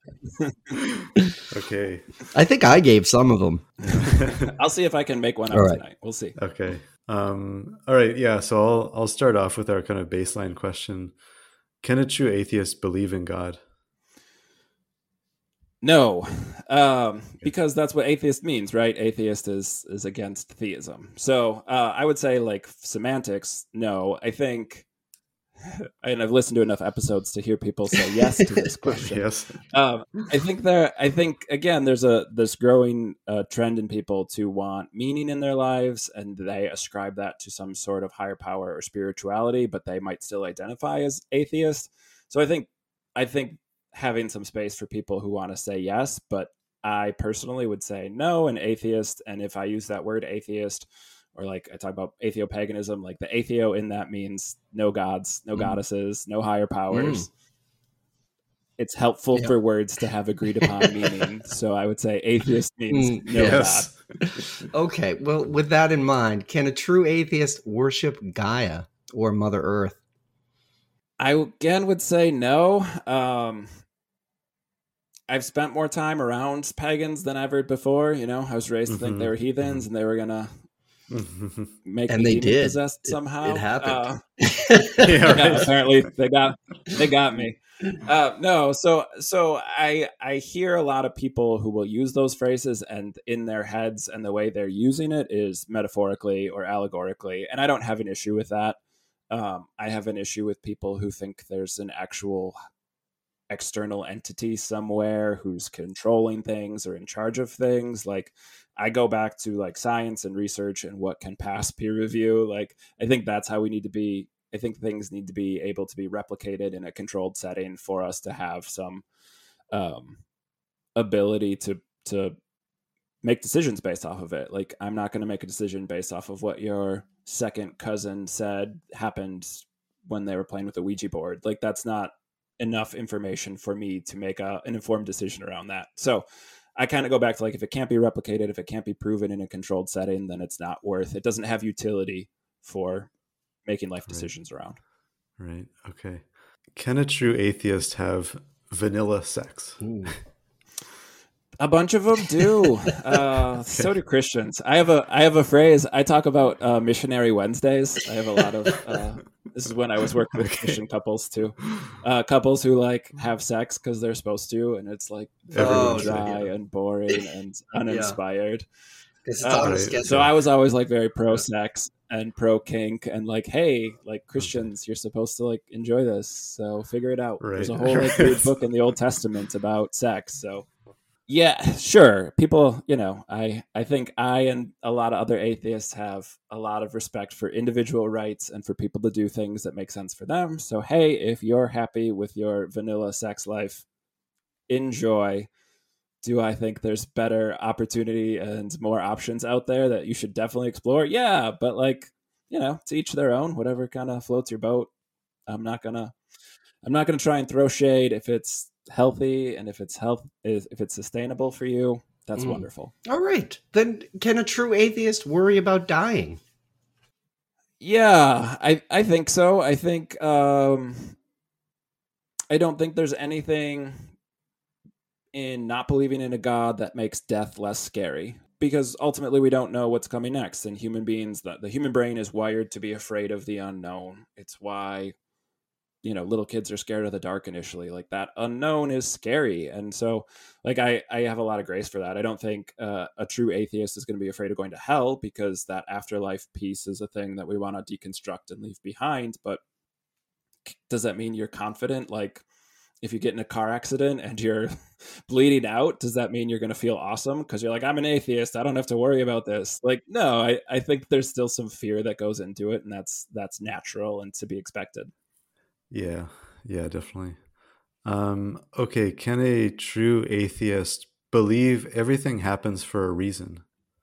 Speaker 7: Okay.
Speaker 8: I think I gave some of them.
Speaker 9: I'll see if I can make one up tonight. We'll see.
Speaker 7: Okay. All right. Yeah. So I'll start off with our kind of baseline question. Can a true atheist believe in God?
Speaker 9: No, because that's what atheist means, right? Atheist is against theism. So I would say like semantics, no. I think, and I've listened to enough episodes to hear people say yes to this question.
Speaker 7: Yes.
Speaker 9: I think again, there's this growing trend in people to want meaning in their lives, and they ascribe that to some sort of higher power or spirituality, but they might still identify as atheist. So I think having some space for people who want to say yes, but I personally would say no, an atheist. And if I use that word atheist, or like I talk about atheopaganism, like the atheo in that means no gods, no goddesses, no higher powers. It's helpful for words to have agreed upon meaning. So I would say atheist means no God.
Speaker 8: Okay. Well, with that in mind, can a true atheist worship Gaia or Mother Earth?
Speaker 9: I again would say no. I've spent more time around pagans than ever before. You know, I was raised to think they were heathens and they were going to make me possessed somehow.
Speaker 8: It happened.
Speaker 9: Apparently they got me. No, so I hear a lot of people who will use those phrases, and in their heads and the way they're using it is metaphorically or allegorically, and I don't have an issue with that. I have an issue with people who think there's an actual external entity somewhere who's controlling things or in charge of things. Like, I go back to like science and research and what can pass peer review. Like, I think that's how we need to be. I think things need to be able to be replicated in a controlled setting for us to have some ability to make decisions based off of it. Like, I'm not going to make a decision based off of what your second cousin said happened when they were playing with the Ouija board. Like, that's not enough information for me to make an informed decision around that. So I kind of go back to like, if it can't be replicated, if it can't be proven in a controlled setting, then it's not worth, it doesn't have utility for making life decisions around.
Speaker 7: Right. Okay. Can a true atheist have vanilla sex?
Speaker 8: Ooh.
Speaker 9: A bunch of them do. So do Christians. I have a phrase. I talk about missionary Wednesdays. I have a lot of. This is when I was working with Christian couples too. Couples who like have sex because they're supposed to, and it's like very dry and boring and uninspired. So I was always like very pro sex and pro kink, and like, hey, like Christians, you're supposed to like enjoy this, so figure it out.
Speaker 7: Right.
Speaker 9: There's a whole like, weird book in the Old Testament about sex, so. Yeah, sure. People, I think I and a lot of other atheists have a lot of respect for individual rights and for people to do things that make sense for them. So, hey, if you're happy with your vanilla sex life, enjoy. Do I think there's better opportunity and more options out there that you should definitely explore? Yeah, but like, to each their own, whatever kind of floats your boat. I'm not gonna try and throw shade if it's healthy and if it's sustainable for you. That's wonderful.
Speaker 8: All right, then can a true atheist worry about dying?
Speaker 9: Yeah, I think so. I think I don't think there's anything in not believing in a God that makes death less scary, because ultimately we don't know what's coming next, and human beings, the human brain is wired to be afraid of the unknown. It's why little kids are scared of the dark initially. Like, that unknown is scary. And so like, I have a lot of grace for that. I don't think a true atheist is going to be afraid of going to hell, because that afterlife piece is a thing that we want to deconstruct and leave behind. But does that mean you're confident? Like, if you get in a car accident and you're bleeding out, does that mean you're going to feel awesome? Because you're like, I'm an atheist, I don't have to worry about this. Like, no, I think there's still some fear that goes into it, and that's natural and to be expected.
Speaker 7: Yeah, definitely. Okay, can a true atheist believe everything happens for a reason?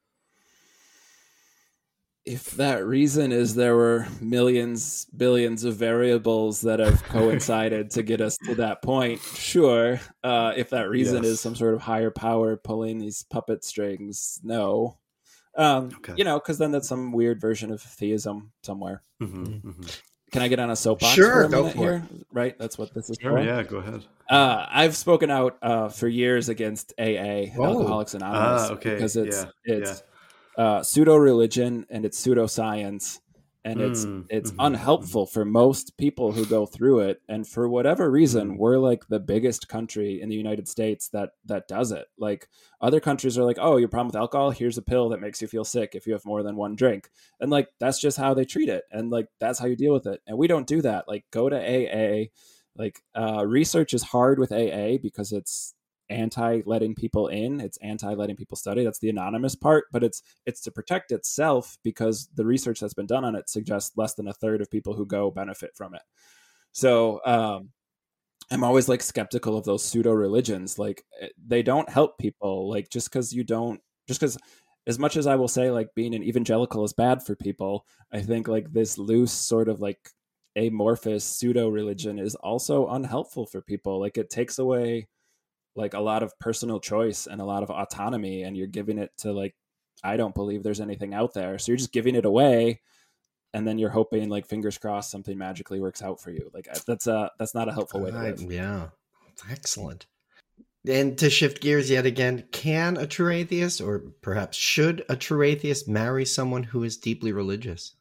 Speaker 9: If that reason is there were millions, billions of variables that have coincided to get us to that point, sure. If that reason is some sort of higher power pulling these puppet strings, no. Because then that's some weird version of theism somewhere. Can I get on a soapbox for a minute here? Right? That's what this is for.
Speaker 7: Yeah, go ahead.
Speaker 9: I've spoken out for years against AA, Alcoholics Anonymous, because it's pseudo-religion and it's pseudoscience, and it's unhelpful for most people who go through it. And for whatever reason, we're like the biggest country in the United States that does it. Like, other countries are like, oh, your problem with alcohol? Here's a pill that makes you feel sick if you have more than one drink. And like, that's just how they treat it. And like, that's how you deal with it. And we don't do that. Like, go to AA. Like, research is hard with AA because it's anti-letting people in. It's anti-letting people study. That's the anonymous part. But it's to protect itself, because the research that's been done on it suggests less than a third of people who go benefit from it. So I'm always like skeptical of those pseudo religions. Like, they don't help people. Like, just because as much as I will say like being an evangelical is bad for people, I think like this loose sort of like amorphous pseudo religion is also unhelpful for people. Like, it takes away like a lot of personal choice and a lot of autonomy, and you're giving it to like, I don't believe there's anything out there. So you're just giving it away. And then you're hoping, like, fingers crossed, something magically works out for you. Like, that's not a helpful way to live.
Speaker 8: Yeah, excellent. And to shift gears yet again, can a true atheist, or perhaps should a true atheist, marry someone who is deeply religious?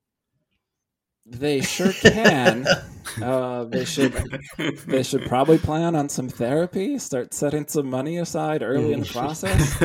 Speaker 9: They sure can. They should probably plan on some therapy. Start setting some money aside early in the process.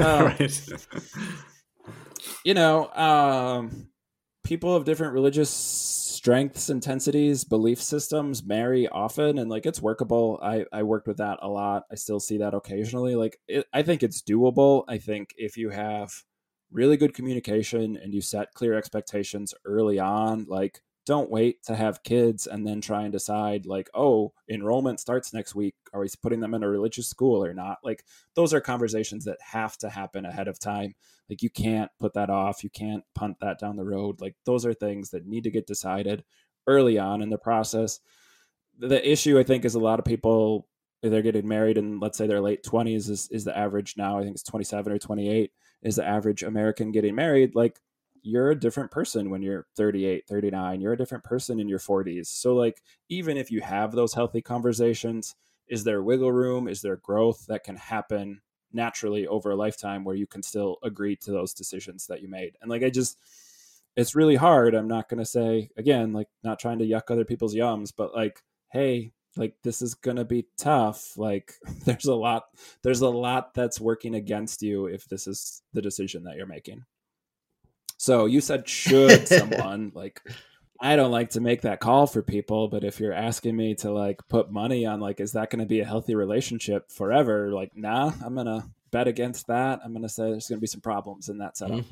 Speaker 9: People of different religious strengths, intensities, belief systems marry often, and like, it's workable. I worked with that a lot. I still see that occasionally. Like, I think it's doable. I think if you have really good communication and you set clear expectations early on, like, don't wait to have kids and then try and decide like, oh, enrollment starts next week. Are we putting them in a religious school or not? Like, those are conversations that have to happen ahead of time. Like, you can't put that off. You can't punt that down the road. Like, those are things that need to get decided early on in the process. The issue, I think, is a lot of people, they're getting married in, let's say, their late 20s is the average now. I think it's 27 or 28 is the average American getting married. Like, you're a different person when you're 38, 39. You're a different person in your 40s. So, like, even if you have those healthy conversations, is there wiggle room? Is there growth that can happen naturally over a lifetime where you can still agree to those decisions that you made? And like, it's really hard. I'm not going to say, again, like, not trying to yuck other people's yums, but like, hey, like, this is going to be tough. Like, there's a lot that's working against you if this is the decision that you're making. So you said, should someone, like, I don't like to make that call for people, but if you're asking me to like put money on, like, is that going to be a healthy relationship forever? Like, nah, I'm going to bet against that. I'm going to say there's going to be some problems in that setup.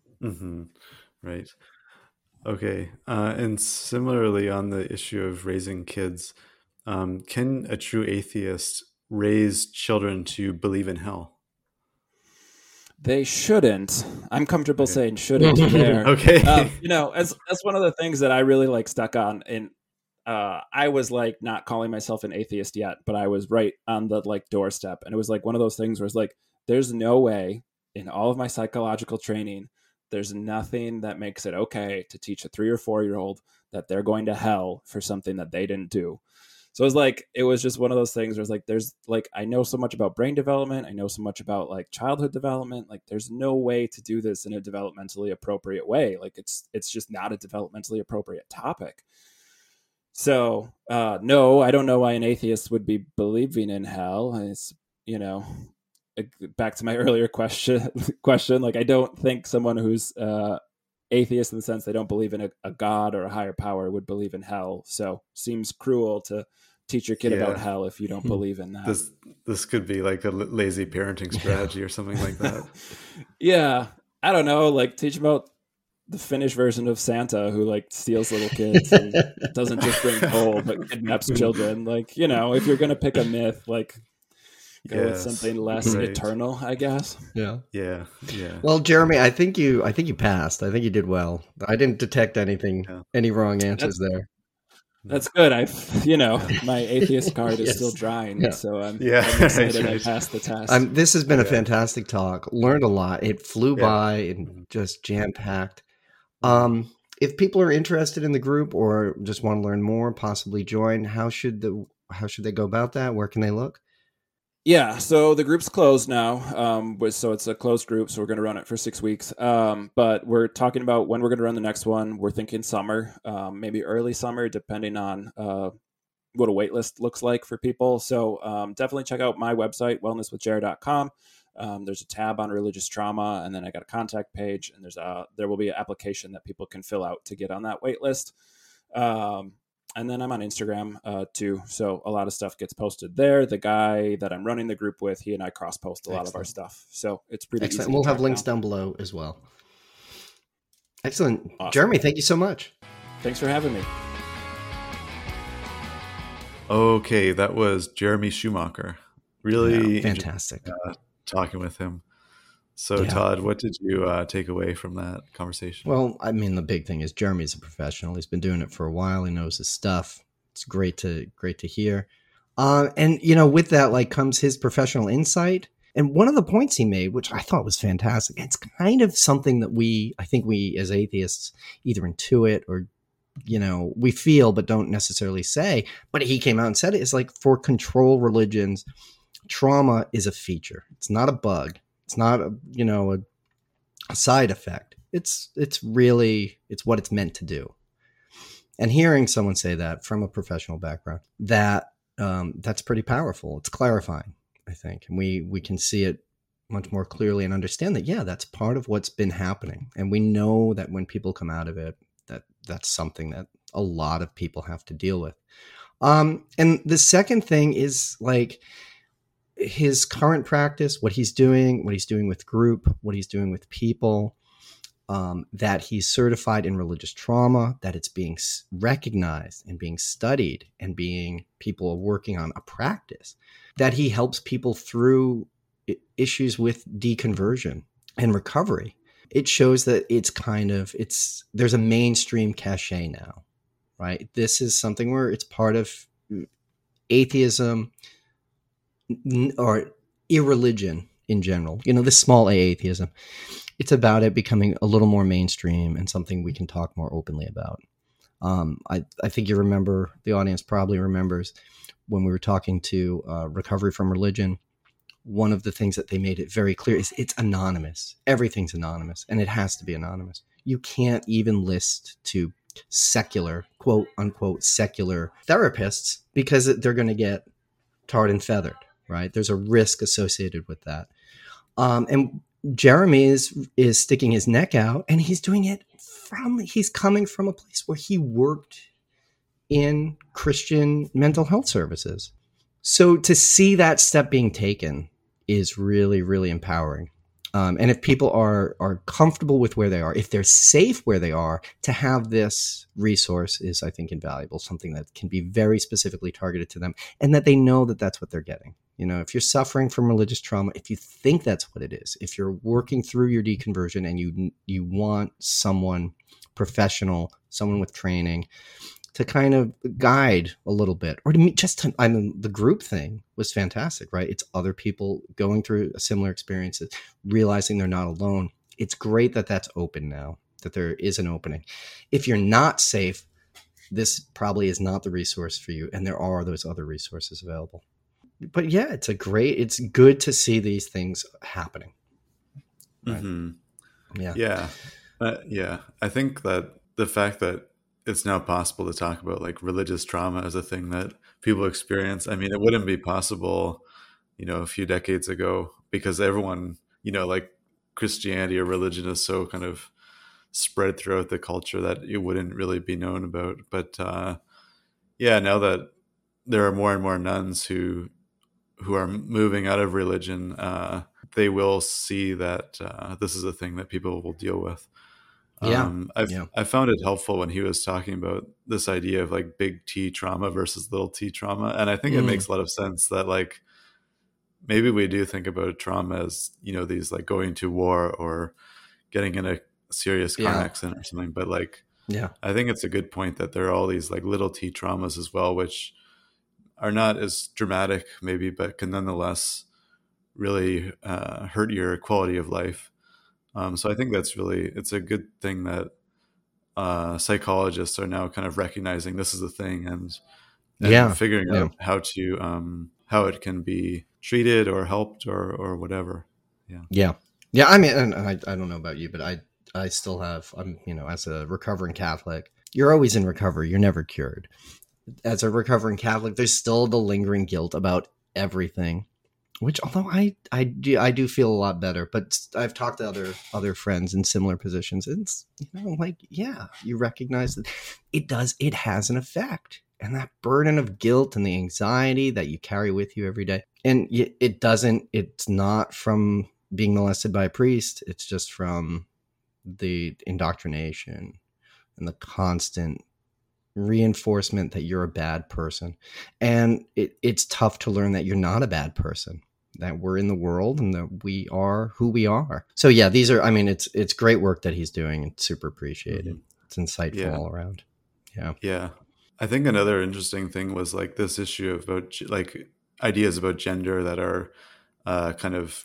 Speaker 7: Right. Okay. And similarly on the issue of raising kids, can a true atheist raise children to believe in hell?
Speaker 9: They shouldn't. I'm comfortable saying shouldn't there.
Speaker 7: Okay.
Speaker 9: You know, that's one of the things that I really like stuck on. And I was like not calling myself an atheist yet, but I was right on the like doorstep. And it was like one of those things where it's like, there's no way in all of my psychological training, there's nothing that makes it okay to teach a 3 or 4 year old that they're going to hell for something that they didn't do. So it was just one of those things where it's like, there's like, I know so much about brain development. I know so much about like childhood development. Like, there's no way to do this in a developmentally appropriate way. Like, it's just not a developmentally appropriate topic. So, no, I don't know why an atheist would be believing in hell. It's, you know, back to my earlier question, like, I don't think someone who's, atheist in the sense they don't believe in a God or a higher power would believe in hell. So seems cruel to teach your kid about hell if you don't believe in that.
Speaker 7: This could be like a lazy parenting strategy or something like that.
Speaker 9: Yeah. I don't know. Like, teach about the Finnish version of Santa who like steals little kids and doesn't just bring coal, but kidnaps children. Like, you know, if you're going to pick a myth, like, go with something less eternal, I guess.
Speaker 7: Yeah.
Speaker 8: Well, Jeremy, I think you passed. I think you did well. I didn't detect any wrong answers there.
Speaker 9: That's good. My atheist card is still drying, so I'm excited I passed the test.
Speaker 8: This has been a fantastic talk. Learned a lot. It flew by and just jam-packed. If people are interested in the group or just want to learn more, possibly join, how should they go about that? Where can they look?
Speaker 9: Yeah, so the group's closed now. So it's a closed group, so we're going to run it for 6 weeks. But we're talking about when we're going to run the next one. We're thinking summer, maybe early summer, depending on what a wait list looks like for people. So definitely check out my website, wellnesswithjared.com. There's a tab on religious trauma, and then I got a contact page, and there will be an application that people can fill out to get on that wait list. And then I'm on Instagram too. So a lot of stuff gets posted there. The guy that I'm running the group with, he and I cross post a lot of our stuff. So it's pretty easy.
Speaker 8: We'll have links down below as well. Excellent. Awesome. Jeremy, thank you so much.
Speaker 9: Thanks for having me.
Speaker 7: Okay, that was Jeremy Schumacher. Really
Speaker 8: fantastic.
Speaker 7: Talking with him. So Todd, what did you take away from that conversation?
Speaker 8: Well, I mean, the big thing is Jeremy's a professional. He's been doing it for a while. He knows his stuff. It's great to hear. And with that, like, comes his professional insight. And one of the points he made, which I thought was fantastic, it's kind of something that I think we as atheists either intuit or, we feel but don't necessarily say. But he came out and said it. It's like, for control religions, trauma is a feature. It's not a bug. It's not a side effect. It's what it's meant to do. And hearing someone say that from a professional background, that's pretty powerful. It's clarifying, I think. And we can see it much more clearly and understand that, that's part of what's been happening. And we know that when people come out of it, that's something that a lot of people have to deal with. And the second thing is, like, his current practice, what he's doing with group, what he's doing with people, that he's certified in religious trauma, that it's being recognized and being studied and people are working on a practice, that he helps people through issues with deconversion and recovery. It shows that there's a mainstream cachet now, right? This is something where it's part of atheism or irreligion in general. This small a atheism. It's about it becoming a little more mainstream and something we can talk more openly about. I think you remember, the audience probably remembers when we were talking to Recovery from Religion, one of the things that they made it very clear is it's anonymous. Everything's anonymous, and it has to be anonymous. You can't even list to secular, quote unquote, secular therapists because they're going to get tarred and feathered, right? There's a risk associated with that. And Jeremy is sticking his neck out, and he's doing it he's coming from a place where he worked in Christian mental health services. So to see that step being taken is really, really empowering. And if people are comfortable with where they are, if they're safe where they are, to have this resource is, I think, invaluable, something that can be very specifically targeted to them, and that they know that that's what they're getting. If you're suffering from religious trauma, if you think that's what it is, if you're working through your deconversion and you want someone professional, someone with training to kind of guide a little bit, or to meet the group thing was fantastic, right? It's other people going through similar experiences, realizing they're not alone. It's great that that's open now, that there is an opening. If you're not safe, this probably is not the resource for you. And there are those other resources available. But yeah, it's good to see these things happening. Right?
Speaker 7: Mm-hmm. Yeah. Yeah. I think that the fact that it's now possible to talk about like religious trauma as a thing that people experience. I mean, it wouldn't be possible, a few decades ago, because everyone, like Christianity or religion is so kind of spread throughout the culture that it wouldn't really be known about. But now that there are more and more nuns who are moving out of religion, they will see that this is a thing that people will deal with. I found it helpful when he was talking about this idea of like big T trauma versus little T trauma. And I think it makes a lot of sense that like, maybe we do think about trauma as, these like going to war or getting in a serious car accident or something. But like, I think it's a good point that there are all these like little T traumas as well, which are not as dramatic maybe, but can nonetheless really hurt your quality of life. So I think it's a good thing that psychologists are now kind of recognizing this is a thing and figuring out how it can be treated or helped or whatever.
Speaker 8: Yeah. I mean, and I don't know about you, but I still have, as a recovering Catholic, you're always in recovery. You're never cured. As a recovering Catholic, there's still the lingering guilt about everything. Which, although I do feel a lot better, but I've talked to other friends in similar positions, and it's, you recognize that it has an effect, and that burden of guilt and the anxiety that you carry with you every day, and it's not from being molested by a priest, it's just from the indoctrination and the constant reinforcement that you're a bad person, and it's tough to learn that you're not a bad person, that we're in the world and that we are who we are. So yeah, it's great work that he's doing. It's super appreciated. Mm-hmm. It's insightful all around. Yeah.
Speaker 7: I think another interesting thing was like this issue about like ideas about gender that are kind of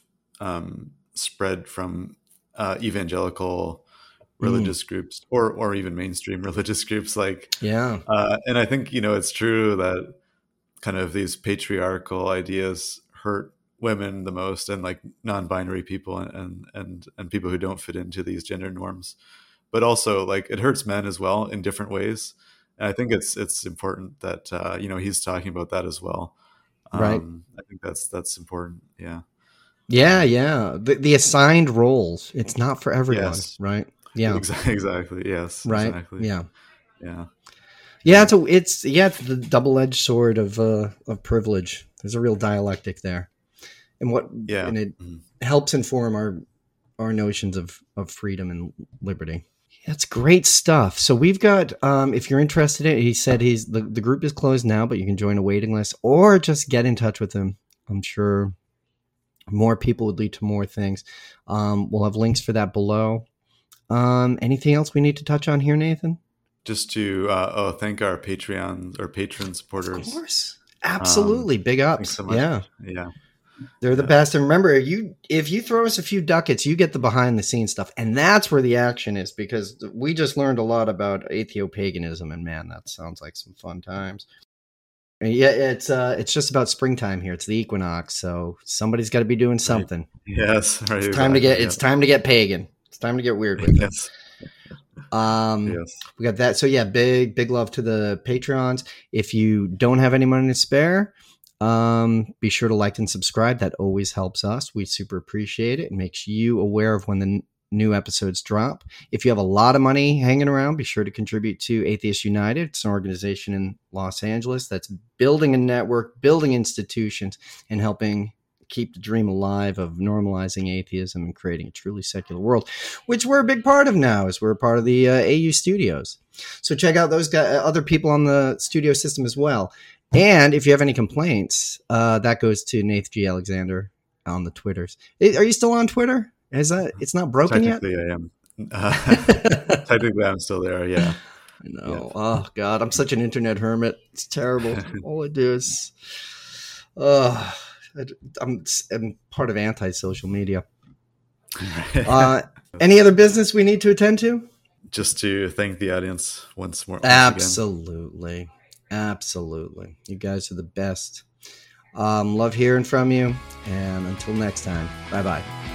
Speaker 7: spread from evangelical religious groups or even mainstream religious groups. And I think, it's true that kind of these patriarchal ideas hurt women the most, and like non-binary people and people who don't fit into these gender norms, but also like it hurts men as well in different ways. And I think it's important that he's talking about that as well.
Speaker 8: Right.
Speaker 7: I think that's important. Yeah.
Speaker 8: The assigned roles, it's not for everyone.
Speaker 7: Yes.
Speaker 8: Right. Yeah,
Speaker 7: exactly. Yes.
Speaker 8: Right.
Speaker 7: Exactly.
Speaker 8: Yeah. It's the double-edged sword of privilege. There's a real dialectic there. And it helps inform our notions of freedom and liberty. That's great stuff. So we've got, if you're interested in it, he said the group is closed now, but you can join a waiting list or just get in touch with him. I'm sure more people would lead to more things. We'll have links for that below. Anything else we need to touch on here, Nathan?
Speaker 7: just to thank our Patreon or patron supporters.
Speaker 8: Of course. Absolutely. Big ups.
Speaker 7: Thanks so much. Yeah.
Speaker 8: They're the best. And remember, if you throw us a few ducats, you get the behind the scenes stuff. And that's where the action is, because we just learned a lot about atheopaganism, and man, that sounds like some fun times. And yeah, it's just about springtime here. It's the equinox, so somebody's got to be doing something.
Speaker 7: Right. Yes. Right.
Speaker 8: It's time to get pagan. It's time to get weird with it.
Speaker 7: Yes.
Speaker 8: We got that. So yeah, big love to the Patreons. If you don't have any money to spare, be sure to like and subscribe. That always helps us. We super appreciate it. It makes you aware of when the new episodes drop. If you have a lot of money hanging around, be sure to contribute to Atheist United. It's an organization in Los Angeles that's building a network, building institutions, and helping keep the dream alive of normalizing atheism and creating a truly secular world, which we're a big part of now, as we're a part of the AU studios. So check out those guys, other people on the studio system as well. And if you have any complaints, that goes to Nath G. Alexander on the Twitters. Are you still on Twitter? It's not broken yet?
Speaker 7: Technically, I am. Technically, I'm still there, yeah.
Speaker 8: I know. Yeah. Oh, God. I'm such an internet hermit. It's terrible. All I do is... I'm part of anti-social media. Any other business we need to attend to?
Speaker 7: Just to thank the audience once more.
Speaker 8: Absolutely. Absolutely. You guys are the best. Love hearing from you. And until next time, bye-bye.